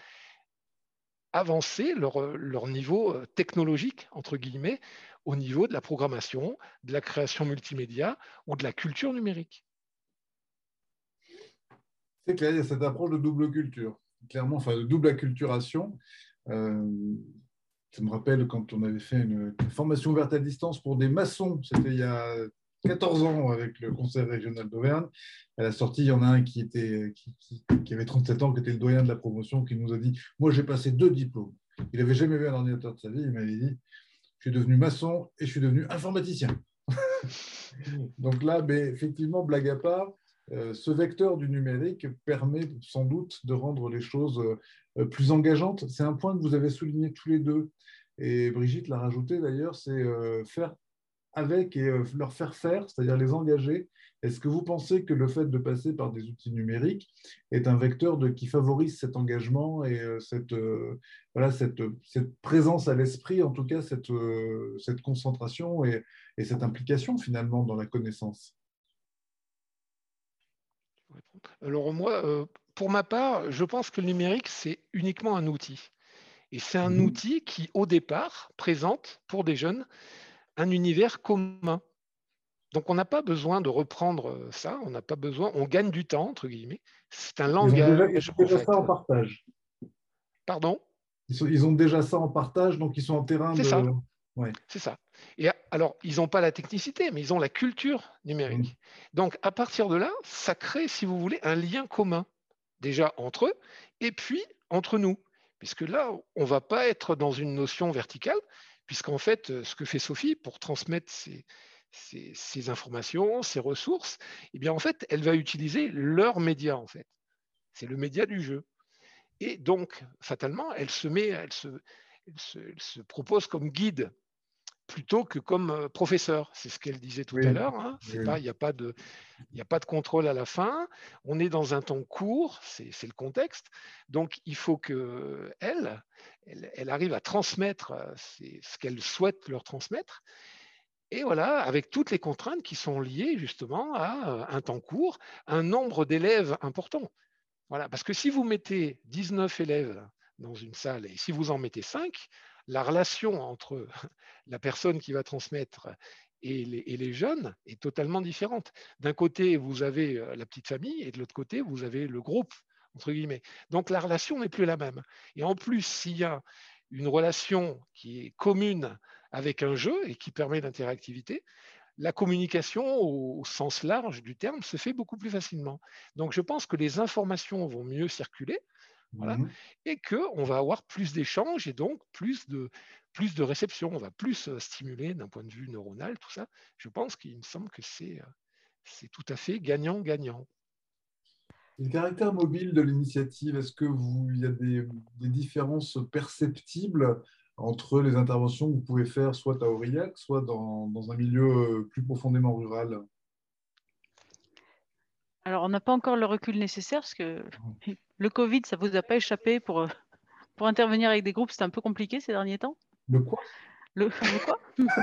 avancer leur, leur niveau technologique, entre guillemets, au niveau de la programmation, de la création multimédia ou de la culture numérique. C'est clair, il y a cette approche de double culture, clairement, enfin de double acculturation. Euh, ça me rappelle quand on avait fait une, une formation ouverte à distance pour des maçons, c'était il y a quatorze ans avec le Conseil régional d'Auvergne. À la sortie, il y en a un qui, était, qui, qui, qui avait trente-sept ans, qui était le doyen de la promotion, qui nous a dit « Moi, j'ai passé deux diplômes. » Il n'avait jamais vu un ordinateur de sa vie. Il m'avait dit « Je suis devenu maçon et je suis devenu informaticien. » Donc là, mais effectivement, blague à part, euh, ce vecteur du numérique permet sans doute de rendre les choses euh, plus engageantes. C'est un point que vous avez souligné tous les deux. Et Brigitte l'a rajouté d'ailleurs, c'est euh, faire avec et euh, leur faire faire, c'est-à-dire les engager. Est-ce que vous pensez que le fait de passer par des outils numériques est un vecteur de, qui favorise cet engagement et euh, cette, euh, voilà, cette, cette présence à l'esprit, en tout cas cette, euh, cette concentration et, et cette implication finalement dans la connaissance? Alors moi, euh, pour ma part, je pense que le numérique, c'est uniquement un outil. Et c'est un Mmh. outil qui, au départ, présente pour des jeunes un univers commun. Donc, on n'a pas besoin de reprendre ça, on n'a pas besoin, on gagne du temps, entre guillemets. C'est un Ils ont déjà, ils langage, ont en déjà fait. ça en partage. Pardon? Ils, sont, ils ont déjà ça en partage, donc ils sont en terrain C'est de... ça, Ouais. c'est ça. Et alors, ils n'ont pas la technicité, mais ils ont la culture numérique. Donc, à partir de là, ça crée, si vous voulez, un lien commun, déjà entre eux, et puis entre nous. Puisque là, on ne va pas être dans une notion verticale, puisqu'en fait, ce que fait Sophie pour transmettre ses, ses, ses informations, ses ressources, eh bien, en fait, elle va utiliser leur média, en fait. C'est le média du jeu. Et donc, fatalement, elle se met, elle se, elle se, elle se propose comme guide plutôt que comme professeur. C'est ce qu'elle disait tout à Oui, l'heure. Hein. oui. Il n'y a pas de, il n'y a pas de contrôle à la fin. On est dans un temps court, c'est le contexte. Donc, il faut qu'elle, elle, elle arrive à transmettre ce qu'elle souhaite leur transmettre. Et voilà, avec toutes les contraintes qui sont liées justement à un temps court, un nombre d'élèves important. Voilà, parce que si vous mettez dix-neuf élèves dans une salle et si vous en mettez cinq, la relation entre la personne qui va transmettre et les, et les jeunes est totalement différente. D'un côté, vous avez la petite famille et de l'autre côté, vous avez le groupe, entre guillemets. Donc la relation n'est plus la même. Et en plus, s'il y a une relation qui est commune avec un jeu et qui permet d'interactivité, la communication au, au sens large du terme se fait beaucoup plus facilement. Donc je pense que les informations vont mieux circuler, voilà, Mhm. et qu'on va avoir plus d'échanges et donc plus de, plus de réception. On va plus stimuler d'un point de vue neuronal, tout ça. Je pense qu'il me semble que c'est, c'est tout à fait gagnant-gagnant. Le caractère mobile de l'initiative, est-ce que vous, il y a des, des différences perceptibles entre les interventions que vous pouvez faire soit à Aurillac, soit dans, dans un milieu plus profondément rural? Alors, on n'a pas encore le recul nécessaire parce que le Covid, ça ne vous a pas échappé pour, euh, pour intervenir avec des groupes, c'était un peu compliqué ces derniers temps. Le quoi? Le, le quoi?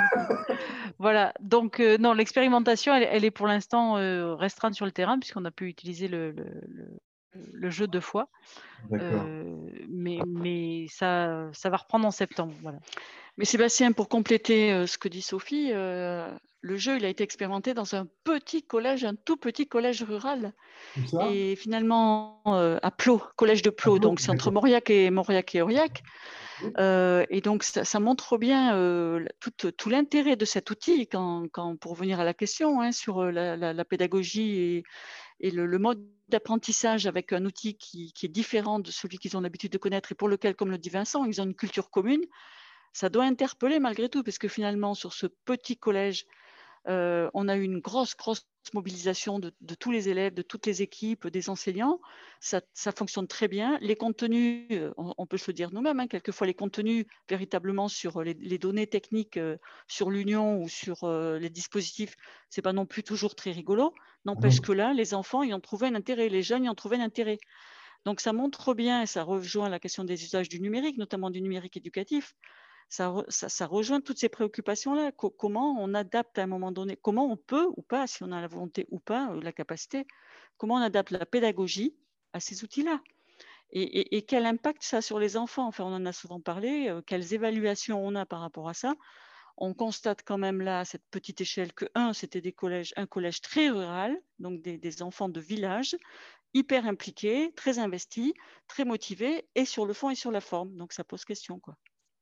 Voilà, donc euh, non, l'expérimentation, elle, elle est pour l'instant euh, restreinte sur le terrain puisqu'on a pu utiliser le, le, le, le jeu deux fois. D'accord. Euh, mais mais ça, ça va reprendre en septembre. Voilà. Mais Sébastien, pour compléter euh, ce que dit Sophie, euh, le jeu il a été expérimenté dans un petit collège, un tout petit collège rural. Tout ça? Et finalement, euh, à Plot, collège de Plot, donc c'est entre Mauriac et Mauriac et Aurillac. Euh, et donc, ça, ça montre bien euh, tout, tout l'intérêt de cet outil, quand, quand, pour revenir à la question hein, sur la, la, la pédagogie et, et le, le mode d'apprentissage avec un outil qui, qui est différent de celui qu'ils ont l'habitude de connaître et pour lequel, comme le dit Vincent, ils ont une culture commune. Ça doit interpeller malgré tout, parce que finalement, sur ce petit collège, euh, on a eu une grosse, grosse mobilisation de, de tous les élèves, de toutes les équipes, des enseignants. Ça, ça fonctionne très bien. Les contenus, on, on peut se le dire nous-mêmes, hein, quelquefois les contenus véritablement sur les, les données techniques, euh, sur l'union ou sur euh, les dispositifs, c'est pas non plus toujours très rigolo. N'empêche que là, les enfants y ont trouvé un intérêt, les jeunes y ont trouvé un intérêt. Donc ça montre bien, et ça rejoint la question des usages du numérique, notamment du numérique éducatif. Ça, ça, ça rejoint toutes ces préoccupations-là. Co comment on adapte à un moment donné, comment on peut ou pas, si on a la volonté ou pas, la capacité, comment on adapte la pédagogie à ces outils-là. Et, et, et quel impact ça a sur les enfants? Enfin, on en a souvent parlé. Euh, quelles évaluations on a par rapport à ça? On constate quand même là, à cette petite échelle, que un, c'était des collèges, un collège très rural, donc des, des enfants de village, hyper impliqués, très investis, très motivés, et sur le fond et sur la forme. Donc ça pose question, quoi.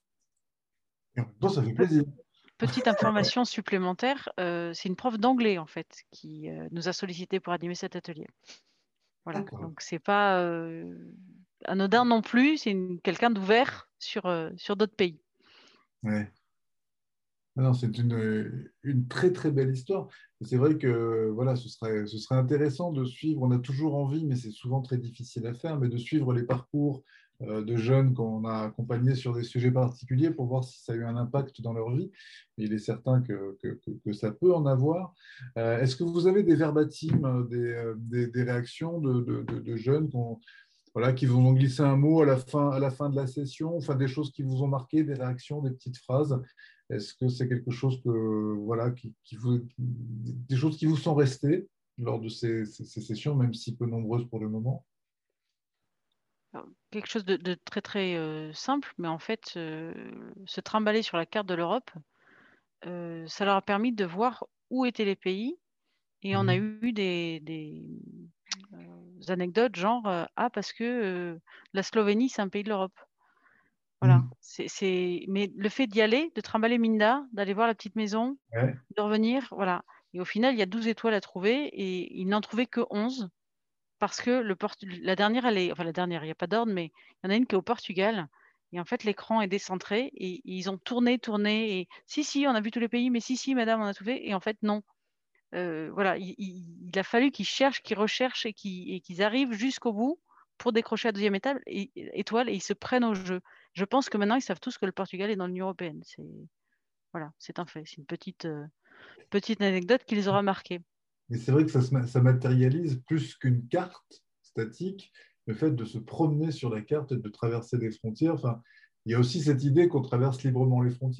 Bon, ça fait plaisir. Petite information supplémentaire, euh, c'est une prof d'anglais en fait qui euh, nous a sollicité pour animer cet atelier. Voilà, donc c'est pas euh, anodin non plus, c'est quelqu'un d'ouvert sur, euh, sur d'autres pays. Ouais. Non, c'est une, une très très belle histoire. C'est vrai que voilà, ce serait, ce serait intéressant de suivre, on a toujours envie, mais c'est souvent très difficile à faire, mais de suivre les parcours euh, de jeunes qu'on a accompagnés sur des sujets particuliers pour voir si ça a eu un impact dans leur vie. Et il est certain que, que, que, que ça peut en avoir. Euh, Est-ce que vous avez des verbatims, des, des, des réactions de, de, de, de jeunes qu'on voilà, qui vous ont glissé un mot à la fin, à la fin de la session, enfin des choses qui vous ont marqué, des réactions, des petites phrases? Est-ce que c'est quelque chose que, voilà, qui, qui vous, des choses qui vous sont restées lors de ces, ces, ces sessions, même si peu nombreuses pour le moment? Alors, quelque chose de, de très très euh, simple, mais en fait, euh, se trimballer sur la carte de l'Europe, euh, ça leur a permis de voir où étaient les pays. Et on a eu des, des euh, anecdotes genre euh, ah parce que euh, la Slovénie c'est un pays de l'Europe. Voilà. Mmh. C'est, mais le fait d'y aller, de trimballer Minda, d'aller voir la petite maison, Ouais. de revenir, voilà. Et au final, il y a douze étoiles à trouver et ils n'en trouvaient que onze parce que le Port la dernière, elle est, enfin la dernière, il n'y a pas d'ordre, mais il y en a une qui est au Portugal. Et en fait, l'écran est décentré et, et ils ont tourné, tourné. Et si, si, on a vu tous les pays, mais si, si, madame, on a tout fait. Et en fait, non. Euh, voilà, il, il, il a fallu qu'ils cherchent, qu'ils recherchent et qu'ils, et qu'ils arrivent jusqu'au bout pour décrocher la deuxième étape, et, étoile et ils se prennent au jeu. Je pense que maintenant, ils savent tous que le Portugal est dans l'Union européenne. C'est voilà, c'est un fait. C'est une petite, euh, petite anecdote qui les aura marqués. Et c'est vrai que ça, se, ça matérialise plus qu'une carte statique, le fait de se promener sur la carte et de traverser des frontières. Enfin, il y a aussi cette idée qu'on traverse librement les frontières.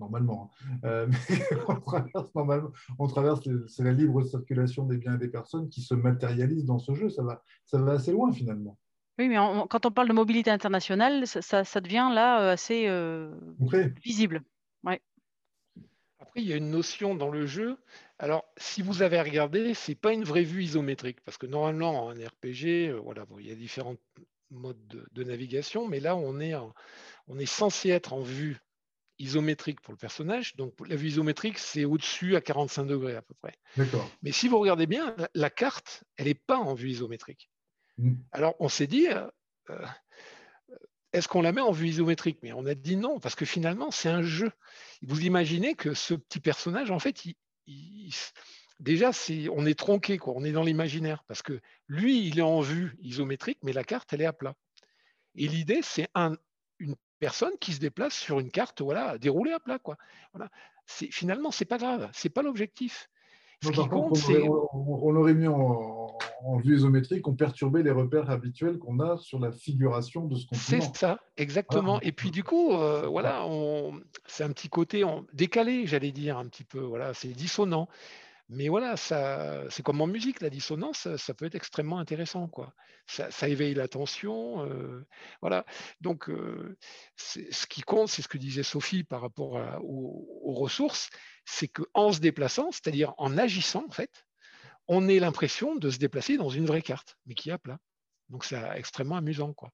normalement. Hein. Euh, mais on traverse normalement, on traverse, c'est la libre circulation des biens et des personnes qui se matérialise dans ce jeu. Ça va, ça va assez loin finalement. Oui, mais on- quand on parle de mobilité internationale, ça, ça- ça devient là euh, assez euh, Concret. visible. Ouais. Après, il y a une notion dans le jeu. Alors, si vous avez regardé, c'est pas une vraie vue isométrique, parce que normalement, en R P G, euh, voilà, bon, il y a différents modes de, de navigation, mais là, on est, en- on est censé être en vue isométrique pour le personnage. Donc, la vue isométrique, c'est au-dessus à quarante-cinq degrés à peu près. D'accord. Mais si vous regardez bien, la, la carte, elle n'est pas en vue isométrique. Mm. Alors, on s'est dit, euh, euh, est-ce qu'on la met en vue isométrique? Mais on a dit non, parce que finalement, c'est un jeu. Vous imaginez que ce petit personnage, en fait, il, il, déjà, c'est, on est tronqué, quoi. On est dans l'imaginaire, parce que lui, il est en vue isométrique, mais la carte, elle est à plat. Et l'idée, c'est un, une personne qui se déplace sur une carte, voilà, déroulée à plat, quoi. Voilà. C'est, finalement, c'est pas grave, c'est pas l'objectif. Ce Non, qui par contre, compte, on aurait, c'est on, on aurait mis en, en vue isométrique, on perturbait les repères habituels qu'on a sur la figuration de ce c'est continent. ça, exactement. Voilà. Et puis du coup, euh, voilà, on, c'est un petit côté on, décalé, j'allais dire un petit peu. Voilà, c'est dissonant. Mais voilà, ça, c'est comme en musique, la dissonance, ça, ça peut être extrêmement intéressant, quoi. Ça, ça éveille l'attention, euh, voilà. Donc, euh, ce qui compte, c'est ce que disait Sophie par rapport à, aux, aux ressources, c'est qu'en se déplaçant, c'est-à-dire en agissant, en fait, on ait l'impression de se déplacer dans une vraie carte, mais qui est à plat. Donc, c'est extrêmement amusant, quoi.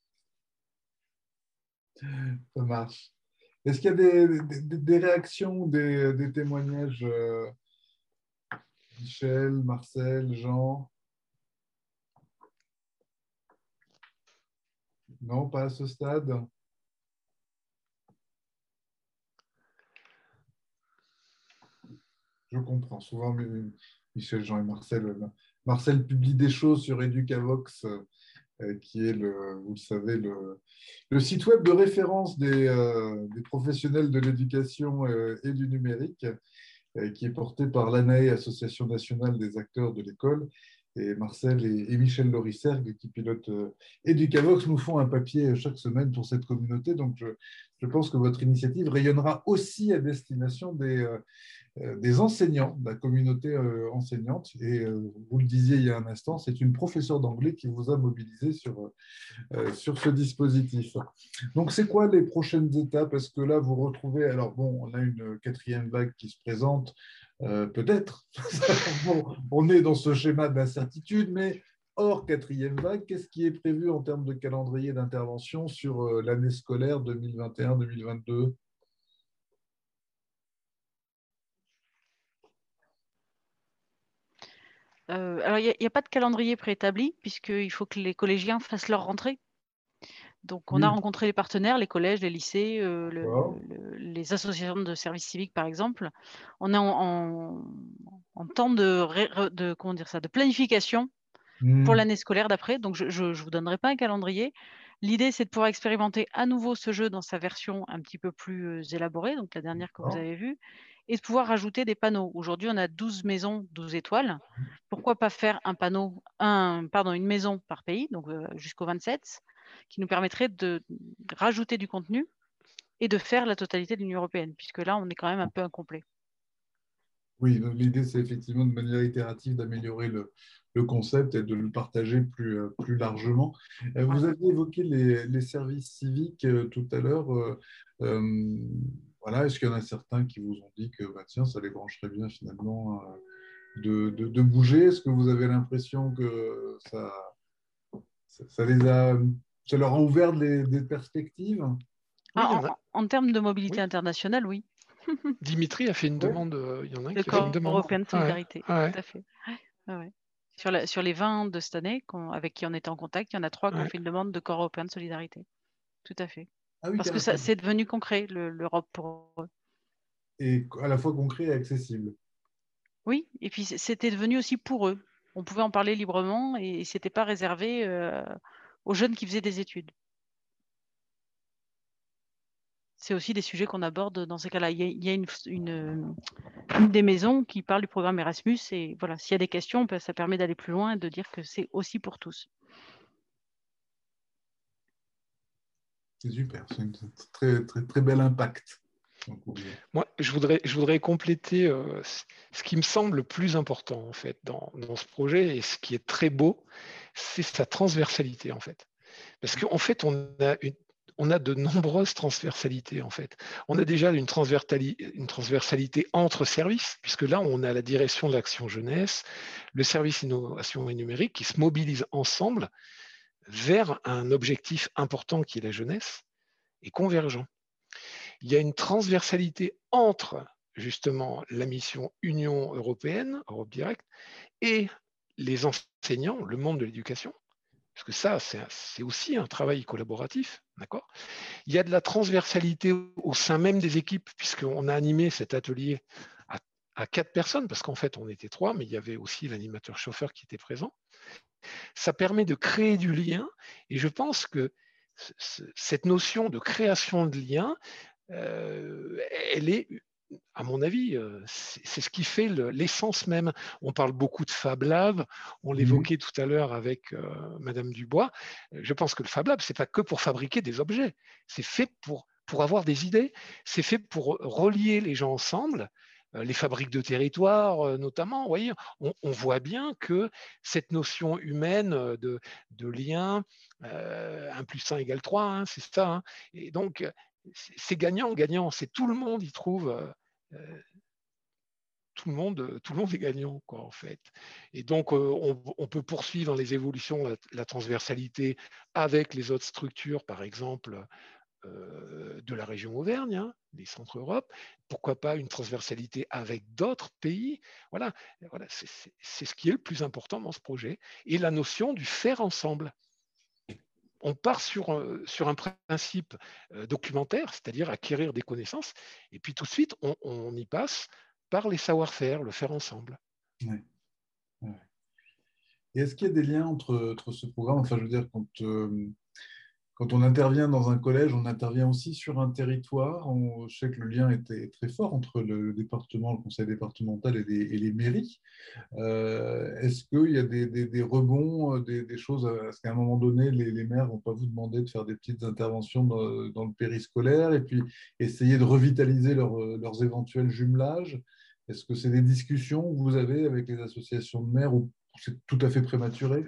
Ça marche. Est-ce qu'il y a des, des, des réactions, des, des témoignages, euh, Michel, Marcel, Jean? Non, pas à ce stade. Je comprends. Souvent, Michel, Jean et Marcel, Marcel publie des choses sur Educavox, euh, qui est, le, vous le savez, le, le site web de référence des, euh, des professionnels de l'éducation euh, et du numérique, euh, qui est porté par l'A N A E, Association nationale des acteurs de l'école. Et Marcel et, et Michel Lorissergue, qui pilotent euh, Educavox, nous font un papier chaque semaine pour cette communauté. Donc, je, je pense que votre initiative rayonnera aussi à destination des, euh, des enseignants, de la communauté euh, enseignante. Et euh, vous le disiez il y a un instant, c'est une professeure d'anglais qui vous a mobilisé sur, euh, sur ce dispositif. Donc, c'est quoi les prochaines étapes? Est-ce que là, vous retrouvez... Alors, bon, on a une quatrième vague qui se présente, euh, peut-être. Bon, on est dans ce schéma d'incertitude, mais hors quatrième vague, qu'est-ce qui est prévu en termes de calendrier d'intervention sur euh, l'année scolaire deux mille vingt et un deux mille vingt-deux? Euh, alors, il n'y a, a pas de calendrier préétabli, puisqu'il faut que les collégiens fassent leur rentrée. Donc, on a Oui, rencontré les partenaires, les collèges, les lycées, euh, le, d'accord. le, les associations de services civiques, par exemple. On est en, en, en temps de, ré, de, comment dire ça, de planification pour Hmm. l'année scolaire d'après. Donc, je ne vous donnerai pas un calendrier. L'idée, c'est de pouvoir expérimenter à nouveau ce jeu dans sa version un petit peu plus élaborée, donc la dernière que vous avez vue, et de pouvoir rajouter des panneaux. Aujourd'hui, on a douze maisons, douze étoiles. Pourquoi pas faire un panneau, un, pardon, une maison par pays, donc euh, jusqu'au vingt-sept, qui nous permettrait de rajouter du contenu et de faire la totalité de l'Union européenne, puisque là, on est quand même un peu incomplet. Oui, l'idée, c'est effectivement de manière itérative d'améliorer le, le, concept et de le partager plus, plus largement. Vous Ouais. aviez évoqué les, les services civiques euh, tout à l'heure. Euh, euh, voilà, est-ce qu'il y en a certains qui vous ont dit que bah, tiens, ça les brancherait bien finalement euh, de, de, de bouger? Est-ce que vous avez l'impression que ça, ça, ça, les a, ça leur a ouvert des, des perspectives? Oui, il y Ah, en a. en, en termes de mobilité Oui. internationale, oui. Dimitri a fait une Ouais. demande, euh, il y en a un Le qui a fait une corps demande. européen de solidarité, Ouais, ouais. tout à fait. Ouais, ouais. Sur, la, sur les vingt de cette année, avec qui on était en contact, il y en a trois qui ont Ouais. fait une demande de corps européen de solidarité. Tout à fait. Ah oui, Parce que ça, c'est devenu concret, l'Europe pour eux. Et à la fois concret et accessible. Oui, et puis c'était devenu aussi pour eux. On pouvait en parler librement et ce n'était pas réservé euh, aux jeunes qui faisaient des études. C'est aussi des sujets qu'on aborde dans ces cas-là. Il y a, il y a une, une, une des maisons qui parle du programme Erasmus et voilà, s'il y a des questions, ça permet d'aller plus loin et de dire que c'est aussi pour tous. C'est super, c'est un très, très, très bel impact. Moi, je voudrais, je voudrais compléter euh, ce qui me semble le plus important en fait dans, dans ce projet et ce qui est très beau, c'est sa transversalité en fait. Parce qu'en fait, on a, une, on a de nombreuses transversalités en fait. On a déjà une transversalité, une transversalité entre services, puisque là, on a la direction de l'action jeunesse, le service innovation et numérique qui se mobilisent ensemble vers un objectif important qui est la jeunesse et convergent. Il y a une transversalité entre justement la mission Union européenne, Europe Direct, et les enseignants, le monde de l'éducation, parce que ça, c'est aussi un travail collaboratif, d'accord ? Il y a de la transversalité au sein même des équipes, puisqu'on a animé cet atelier à, à quatre personnes, parce qu'en fait, on était trois, mais il y avait aussi l'animateur chauffeur qui était présent. Ça permet de créer du lien, et je pense que cette notion de création de lien, Euh, elle est, à mon avis, euh, c'est ce qui fait l'essence même. On parle beaucoup de Fab Lab, on l'évoquait mmh. tout à l'heure avec euh, Madame Dubois. Je pense que le Fab Lab, ce n'est pas que pour fabriquer des objets, c'est fait pour, pour avoir des idées, c'est fait pour relier les gens ensemble, euh, les fabriques de territoire euh, notamment. Vous voyez, on, on voit bien que cette notion humaine de, de lien, euh, un plus un égale trois, hein, c'est ça. Hein. Et donc, c'est gagnant, gagnant. C'est tout le monde y trouve. Euh, tout le monde, tout le monde est gagnant, quoi, en fait. Et donc, euh, on, on peut poursuivre les évolutions, la, la transversalité avec les autres structures, par exemple, euh, de la région Auvergne, hein, les centres Europe. Pourquoi pas une transversalité avec d'autres pays? Voilà, voilà c'est ce qui est le plus important dans ce projet. Et la notion du faire ensemble. On part sur, sur un principe documentaire, c'est-à-dire acquérir des connaissances, et puis tout de suite, on, on y passe par les savoir-faire, le faire ensemble. Ouais. Ouais. Et est-ce qu'il y a des liens entre, entre ce programme, enfin, je veux dire, quand, euh, quand on intervient dans un collège, on intervient aussi sur un territoire. On, je sais que le lien était très fort entre le département, le conseil départemental et, des, et les mairies. Euh, est-ce qu'il y a des, des, des rebonds, des, des choses, est-ce qu'à un moment donné, les, les maires ne vont pas vous demander de faire des petites interventions dans, dans le périscolaire et puis essayer de revitaliser leur, leurs éventuels jumelages? Est-ce que c'est des discussions que vous avez avec les associations de maires ou c'est tout à fait prématuré?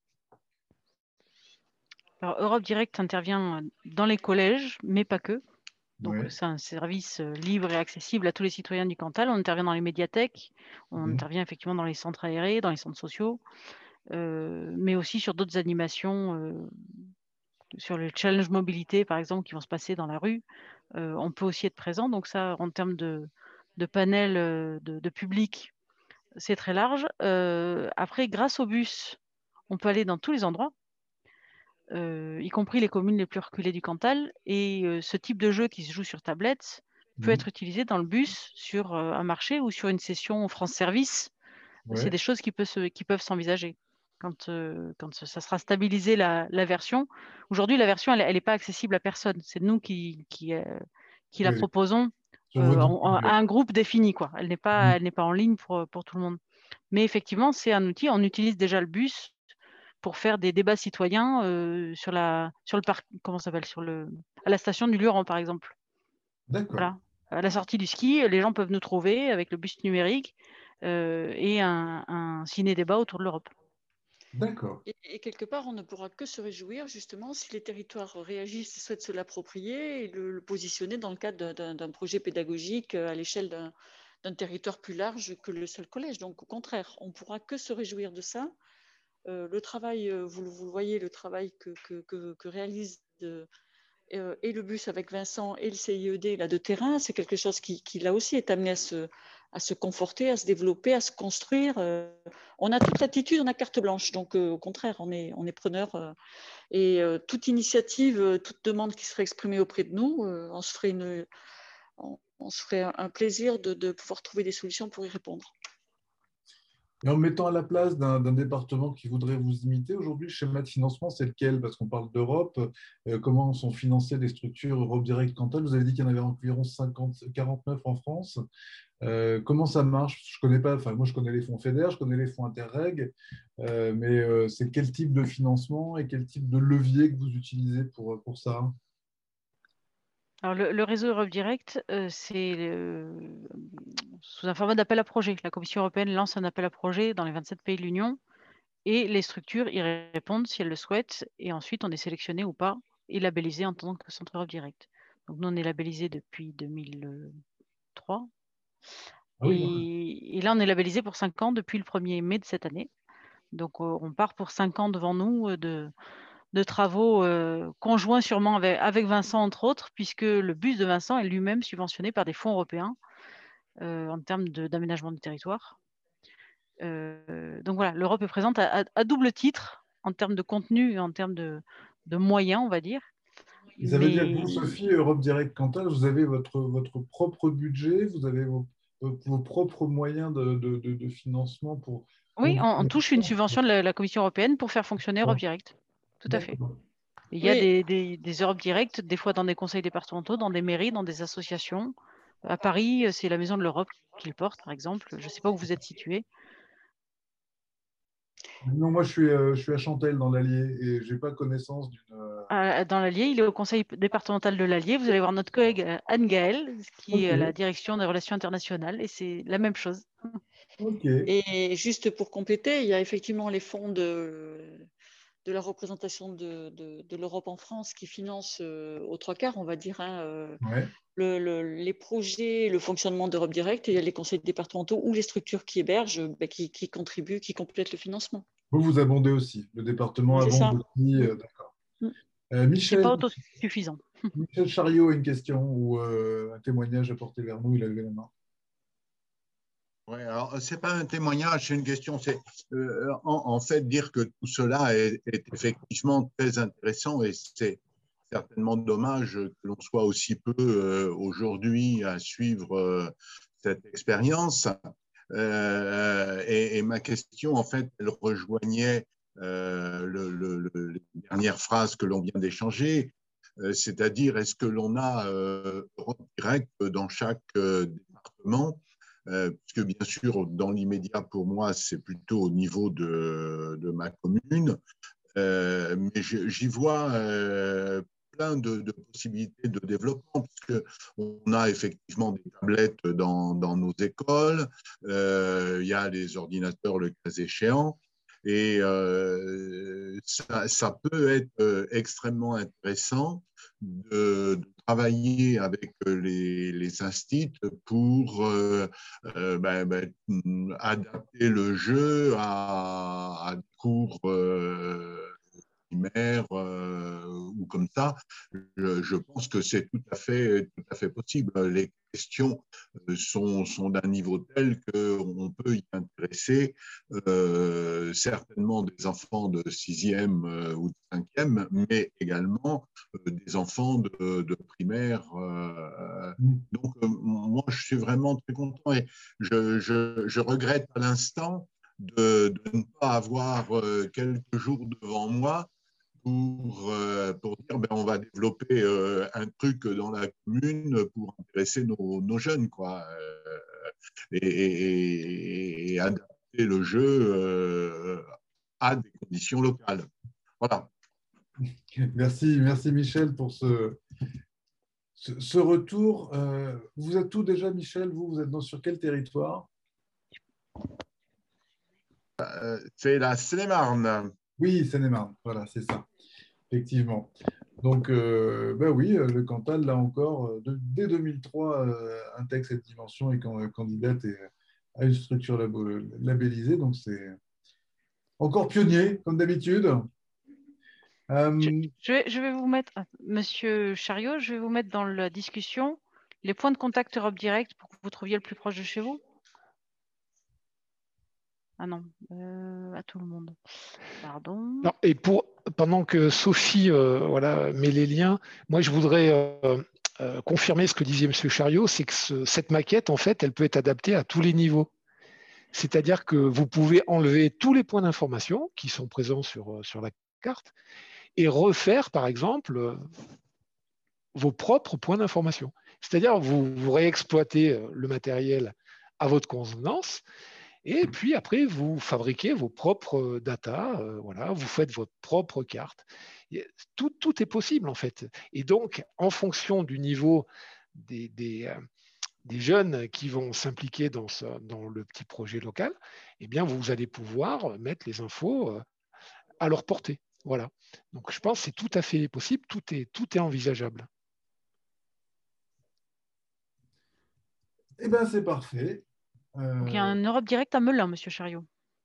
Alors, Europe Direct intervient dans les collèges, mais pas que. Donc, ouais. C'est un service libre et accessible à tous les citoyens du Cantal. On intervient dans les médiathèques, on mmh. intervient effectivement dans les centres aérés, dans les centres sociaux, euh, mais aussi sur d'autres animations, euh, sur le challenge mobilité, par exemple, qui vont se passer dans la rue. Euh, on peut aussi être présent. Donc ça, en termes de, de panel de, de public, c'est très large. Euh, après, grâce au bus, on peut aller dans tous les endroits. Euh, y compris les communes les plus reculées du Cantal. Et euh, ce type de jeu qui se joue sur tablette mmh. peut être utilisé dans le bus, sur euh, un marché ou sur une session France Service. Ouais. C'est des choses qui, peut se, qui peuvent s'envisager quand, euh, quand ça sera stabilisé la, la version. Aujourd'hui, la version, elle n'est pas accessible à personne. C'est nous qui, qui, euh, qui oui. la proposons euh, en, en, à un groupe défini, quoi. Elle n'est pas, mmh. elle n'est pas en ligne pour, pour tout le monde. Mais effectivement, c'est un outil. On utilise déjà le bus pour faire des débats citoyens euh, sur, la, sur le parc, comment ça s'appelle, sur le, à la station du Luran, par exemple. D'accord. Voilà. À la sortie du ski, les gens peuvent nous trouver avec le bus numérique euh, et un, un ciné-débat autour de l'Europe. D'accord. Et, et quelque part, on ne pourra que se réjouir, justement, si les territoires réagissent et souhaitent se l'approprier et le, le positionner dans le cadre d'un projet pédagogique à l'échelle d'un territoire plus large que le seul collège. Donc, au contraire, on ne pourra que se réjouir de ça. Euh, le travail, euh, vous, vous le voyez, le travail que, que, que, que réalise de, euh, et le bus avec Vincent et le C I E D là, de terrain, c'est quelque chose qui, qui là aussi est amené à se, à se conforter, à se développer, à se construire. Euh, on a toute l'attitude, on a carte blanche, donc euh, au contraire, on est, on est preneur. Euh, et euh, toute initiative, euh, toute demande qui serait exprimée auprès de nous, euh, on se ferait, une, on, on se ferait un, un plaisir de, de pouvoir trouver des solutions pour y répondre. Et en me mettant à la place d'un département qui voudrait vous imiter, aujourd'hui, le schéma de financement, c'est lequel? Parce qu'on parle d'Europe. Euh, comment sont financées les structures Europe Direct Cantal? Vous avez dit qu'il y en avait environ cinquante, quarante-neuf en France. Euh, comment ça marche? Je connais pas, enfin, moi, je connais les fonds FEDER, je connais les fonds Interreg, euh, mais euh, c'est quel type de financement et quel type de levier que vous utilisez pour, pour ça? Alors, le, le réseau Europe Direct, euh, c'est euh, sous un format d'appel à projet. La Commission européenne lance un appel à projet dans les vingt-sept pays de l'Union et les structures y répondent si elles le souhaitent. Et ensuite, on est sélectionné ou pas et labellisé en tant que Centre Europe Direct. Donc, nous, on est labellisé depuis deux mille trois. Ah oui, et, et là, on est labellisé pour cinq ans depuis le premier mai de cette année. Donc, euh, on part pour cinq ans devant nous euh, de, de travaux euh, conjoints sûrement avec, avec Vincent, entre autres, puisque le bus de Vincent est lui-même subventionné par des fonds européens euh, en termes d'aménagement du territoire. Euh, donc voilà, l'Europe est présente à, à, à double titre en termes de contenu et en termes de, de moyens, on va dire. Et ça veut dire que Mais vous, Sophie, Europe Direct Cantal, vous avez votre, votre propre budget, vous avez vos, vos propres moyens de, de, de, de financement pour... oui, on, on touche une subvention de la, la Commission européenne pour faire fonctionner Europe Direct. Tout à fait. Il y a Oui. des, des, des Europe Direct, des fois dans des conseils départementaux, dans des mairies, dans des associations. À Paris, c'est la Maison de l'Europe qui le porte, par exemple. Je ne sais pas où vous êtes situé. Non, moi je suis, euh, je suis à Chantelle dans l'Allier et je n'ai pas connaissance d'une. Euh, dans l'Allier, il est au conseil départemental de l'Allier. Vous allez voir notre collègue Anne Gaëlle, qui Ok. est à la direction des relations internationales, et c'est la même chose. Ok. Et juste pour compléter, il y a effectivement les fonds de, de la représentation de, de, de l'Europe en France qui financent euh, aux trois quarts, on va dire, hein, euh, Ouais. le, le, les projets, le fonctionnement d'Europe Direct. Et il y a les conseils départementaux ou les structures qui hébergent, bah, qui, qui contribuent, qui complètent le financement. Vous, vous abondez aussi. Le département C'est abonde ça. aussi. Mm. euh, D'accord. Mm. Euh, C'est Michel, pas autosuffisant. Michel Chariot a une question ou euh, un témoignage à porter vers nous. Il a levé la main. Oui, alors c'est pas un témoignage, c'est une question. C'est euh, en, en fait dire que tout cela est, est effectivement très intéressant et c'est certainement dommage que l'on soit aussi peu euh, aujourd'hui à suivre euh, cette expérience. Euh, et, et ma question, en fait, elle rejoignait euh, le, le, le, les dernières phrases que l'on vient d'échanger, euh, c'est-à-dire est-ce que l'on a euh, Europe Direct dans chaque euh, département? Euh, puisque bien sûr, dans l'immédiat, pour moi, c'est plutôt au niveau de, de ma commune. Euh, mais j'y vois euh, plein de, de possibilités de développement, puisqu'on a effectivement des tablettes dans, dans nos écoles, euh, il y a les ordinateurs le cas échéant, et euh, ça, ça peut être extrêmement intéressant de, de travailler avec les, les instituts pour euh, euh, ben, ben, adapter le jeu à, à des cours euh, primaires euh, ou comme ça. Je, je pense que c'est tout à fait, tout à fait possible. Les questions sont, sont d'un niveau tel qu'on peut y intéresser euh, certainement des enfants de sixième euh, ou de cinquième, mais également euh, des enfants de, de primaire. Euh, donc, euh, moi, je suis vraiment très content et je, je, je regrette à l'instant de, de, ne pas avoir euh, quelques jours devant moi pour, euh, pour dire ben, on va développer euh, un truc dans la commune pour intéresser nos, nos jeunes, quoi, euh, et, et, et adapter le jeu euh, à des conditions locales. Voilà. Merci, merci Michel pour ce, ce, ce retour. Euh, vous êtes où déjà, Michel? Vous, vous êtes dans, sur quel territoire? Euh, c'est la Seine-et-Marne. Oui, Seine-et-Marne, voilà, c'est ça, effectivement. Donc, euh, ben oui, le Cantal, là encore, de, dès deux mille trois, euh, intègre cette dimension et quand, candidate et, à une structure lab labellisée. Donc, c'est encore pionnier, comme d'habitude. Euh, je, je, vais, je vais vous mettre, Monsieur Chariot, je vais vous mettre dans la discussion les points de contact Europe Direct pour que vous trouviez le plus proche de chez vous. Ah non, euh, à tout le monde. Pardon. Non, et pour, pendant que Sophie euh, voilà, met les liens, moi je voudrais euh, euh, confirmer ce que disait M. Chariot, c'est que ce, cette maquette, en fait, elle peut être adaptée à tous les niveaux. C'est-à-dire que vous pouvez enlever tous les points d'information qui sont présents sur, sur la carte et refaire, par exemple, euh, vos propres points d'information. C'est-à-dire vous, vous réexploitez le matériel à votre convenance. Et puis après, vous fabriquez vos propres data, euh, voilà, vous faites votre propre carte. tout, tout est possible en fait. Et donc, en fonction du niveau des, des, euh, des jeunes qui vont s'impliquer dans, ce, dans le petit projet local, eh bien, vous allez pouvoir mettre les infos à leur portée. Voilà. Donc, je pense que c'est tout à fait possible, tout est, tout est envisageable. Eh bien, c'est parfait. Euh... Donc, il y a un Europe Direct à Melun, Monsieur Chariot.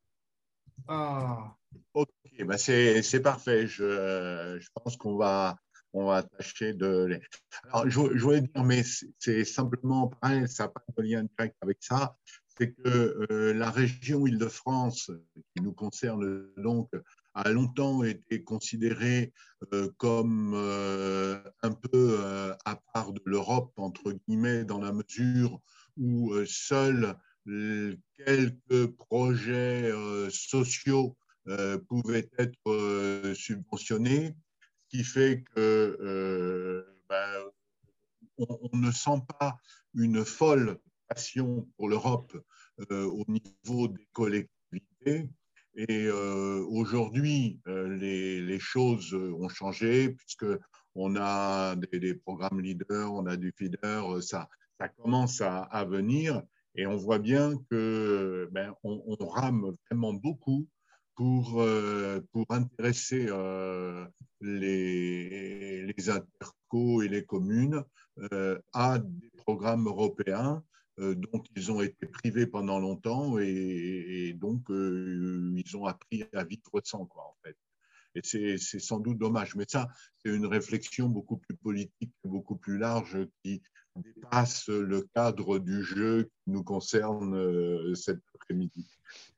Ah. Ok, ben c'est, c'est parfait. Je, je pense qu'on va, on va tâcher de les... Alors, je, je voulais dire, mais c'est, c'est simplement pareil, ça n'a pas de lien direct avec ça, c'est que euh, la région Île-de-France, qui nous concerne donc, a longtemps été considérée euh, comme euh, un peu euh, à part de l'Europe, entre guillemets, dans la mesure où euh, seuls quelques projets euh, sociaux euh, pouvaient être euh, subventionnés, ce qui fait que euh, ben, on, on ne sent pas une folle passion pour l'Europe euh, au niveau des collectivités. Et euh, aujourd'hui, euh, les, les choses ont changé puisqu'on a des, des programmes leaders, on a du feeder, ça, ça commence à, à venir. Et on voit bien que ben, on, on rame vraiment beaucoup pour, euh, pour intéresser euh, les, les intercos et les communes euh, à des programmes européens euh, dont ils ont été privés pendant longtemps et, et donc euh, ils ont appris à vivre sans, quoi, en fait. Et c'est, c'est sans doute dommage. Mais ça, c'est une réflexion beaucoup plus politique, beaucoup plus large qui dépasse le cadre du jeu qui nous concerne euh, cet après-midi.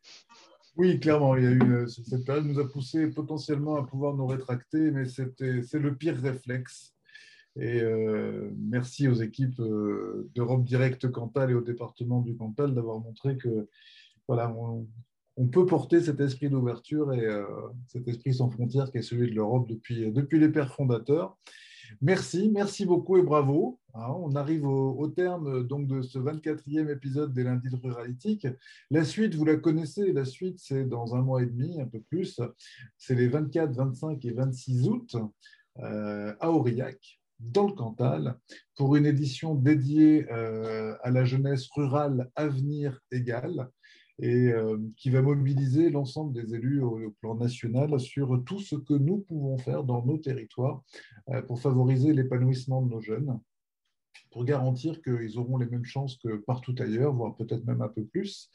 Oui, clairement, il y a eu, cette période nous a poussé potentiellement à pouvoir nous rétracter, mais c'était, c'est le pire réflexe. Et euh, merci aux équipes euh, d'Europe Direct Cantal et au département du Cantal d'avoir montré que voilà, on, on peut porter cet esprit d'ouverture et euh, cet esprit sans frontières qui est celui de l'Europe depuis, depuis les pères fondateurs. Merci, merci beaucoup et bravo. Hein, on arrive au, au terme donc, de ce vingt-quatrième épisode des Lundis de Ruralytique. La suite, vous la connaissez, la suite c'est dans un mois et demi, un peu plus. C'est les vingt-quatre, vingt-cinq et vingt-six août euh, à Aurillac, dans le Cantal, pour une édition dédiée euh, à la jeunesse rurale Avenir Égal, et euh, qui va mobiliser l'ensemble des élus au, au plan national sur tout ce que nous pouvons faire dans nos territoires euh, pour favoriser l'épanouissement de nos jeunes, pour garantir qu'ils auront les mêmes chances que partout ailleurs, voire peut-être même un peu plus.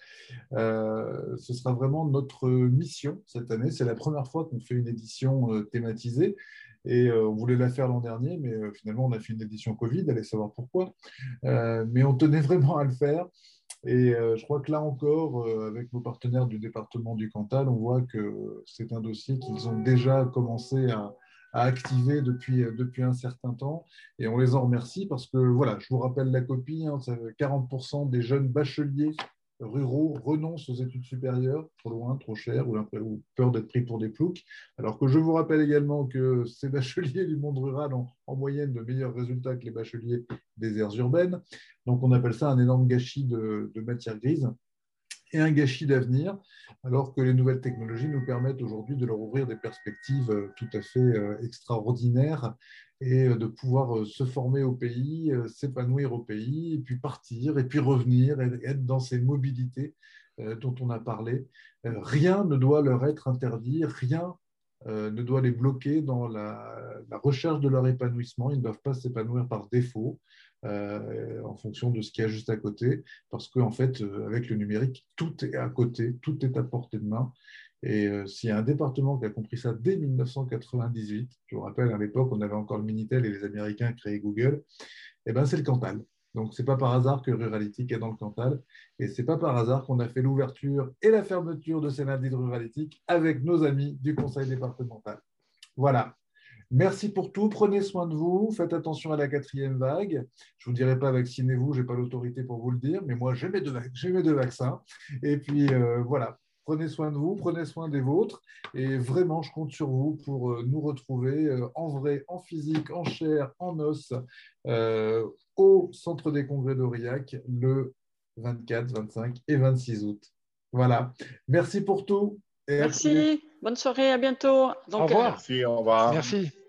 Euh, ce sera vraiment notre mission cette année. C'est la première fois qu'on fait une édition euh, thématisée. Et euh, on voulait la faire l'an dernier, mais euh, finalement, on a fait une édition Covid, allez savoir pourquoi. Euh, mais on tenait vraiment à le faire. Et euh, je crois que là encore, euh, avec nos partenaires du département du Cantal, on voit que c'est un dossier qu'ils ont déjà commencé à, à activer depuis, depuis un certain temps. Et on les en remercie parce que, voilà, je vous rappelle la copie, hein, quarante pour cent des jeunes bacheliers ruraux renoncent aux études supérieures, trop loin, trop cher, ou, ou peur d'être pris pour des ploucs. Alors que je vous rappelle également que ces bacheliers du monde rural ont en moyenne de meilleurs résultats que les bacheliers des aires urbaines. Donc on appelle ça un énorme gâchis de, de matière grise et un gâchis d'avenir, alors que les nouvelles technologies nous permettent aujourd'hui de leur ouvrir des perspectives tout à fait extraordinaires et de pouvoir se former au pays, s'épanouir au pays, et puis partir, et puis revenir, et être dans ces mobilités dont on a parlé. Rien ne doit leur être interdit, rien ne doit les bloquer dans la, la recherche de leur épanouissement. Ils ne doivent pas s'épanouir par défaut. Euh, en fonction de ce qu'il y a juste à côté, parce qu'en fait, euh, avec le numérique, tout est à côté, tout est à portée de main. Et euh, s'il y a un département qui a compris ça dès mille neuf cent quatre-vingt-dix-huit, je vous rappelle, à l'époque, on avait encore le Minitel et les Américains créaient Google, et ben c'est le Cantal. Donc, ce n'est pas par hasard que Ruralytique est dans le Cantal, et ce n'est pas par hasard qu'on a fait l'ouverture et la fermeture de ces lundis de Ruralytique avec nos amis du conseil départemental. Voilà. Merci pour tout, prenez soin de vous, faites attention à la quatrième vague. Je ne vous dirai pas vaccinez-vous, je n'ai pas l'autorité pour vous le dire, mais moi j'ai mes deux, j'ai mes deux vaccins. Et puis euh, voilà, prenez soin de vous, prenez soin des vôtres. Et vraiment, je compte sur vous pour euh, nous retrouver euh, en vrai, en physique, en chair, en os, euh, au Centre des Congrès d'Aurillac le vingt-quatre, vingt-cinq et vingt-six août. Voilà, merci pour tout. Et Merci. Bonne soirée. À bientôt. Donc, au revoir. Merci, au revoir. Merci.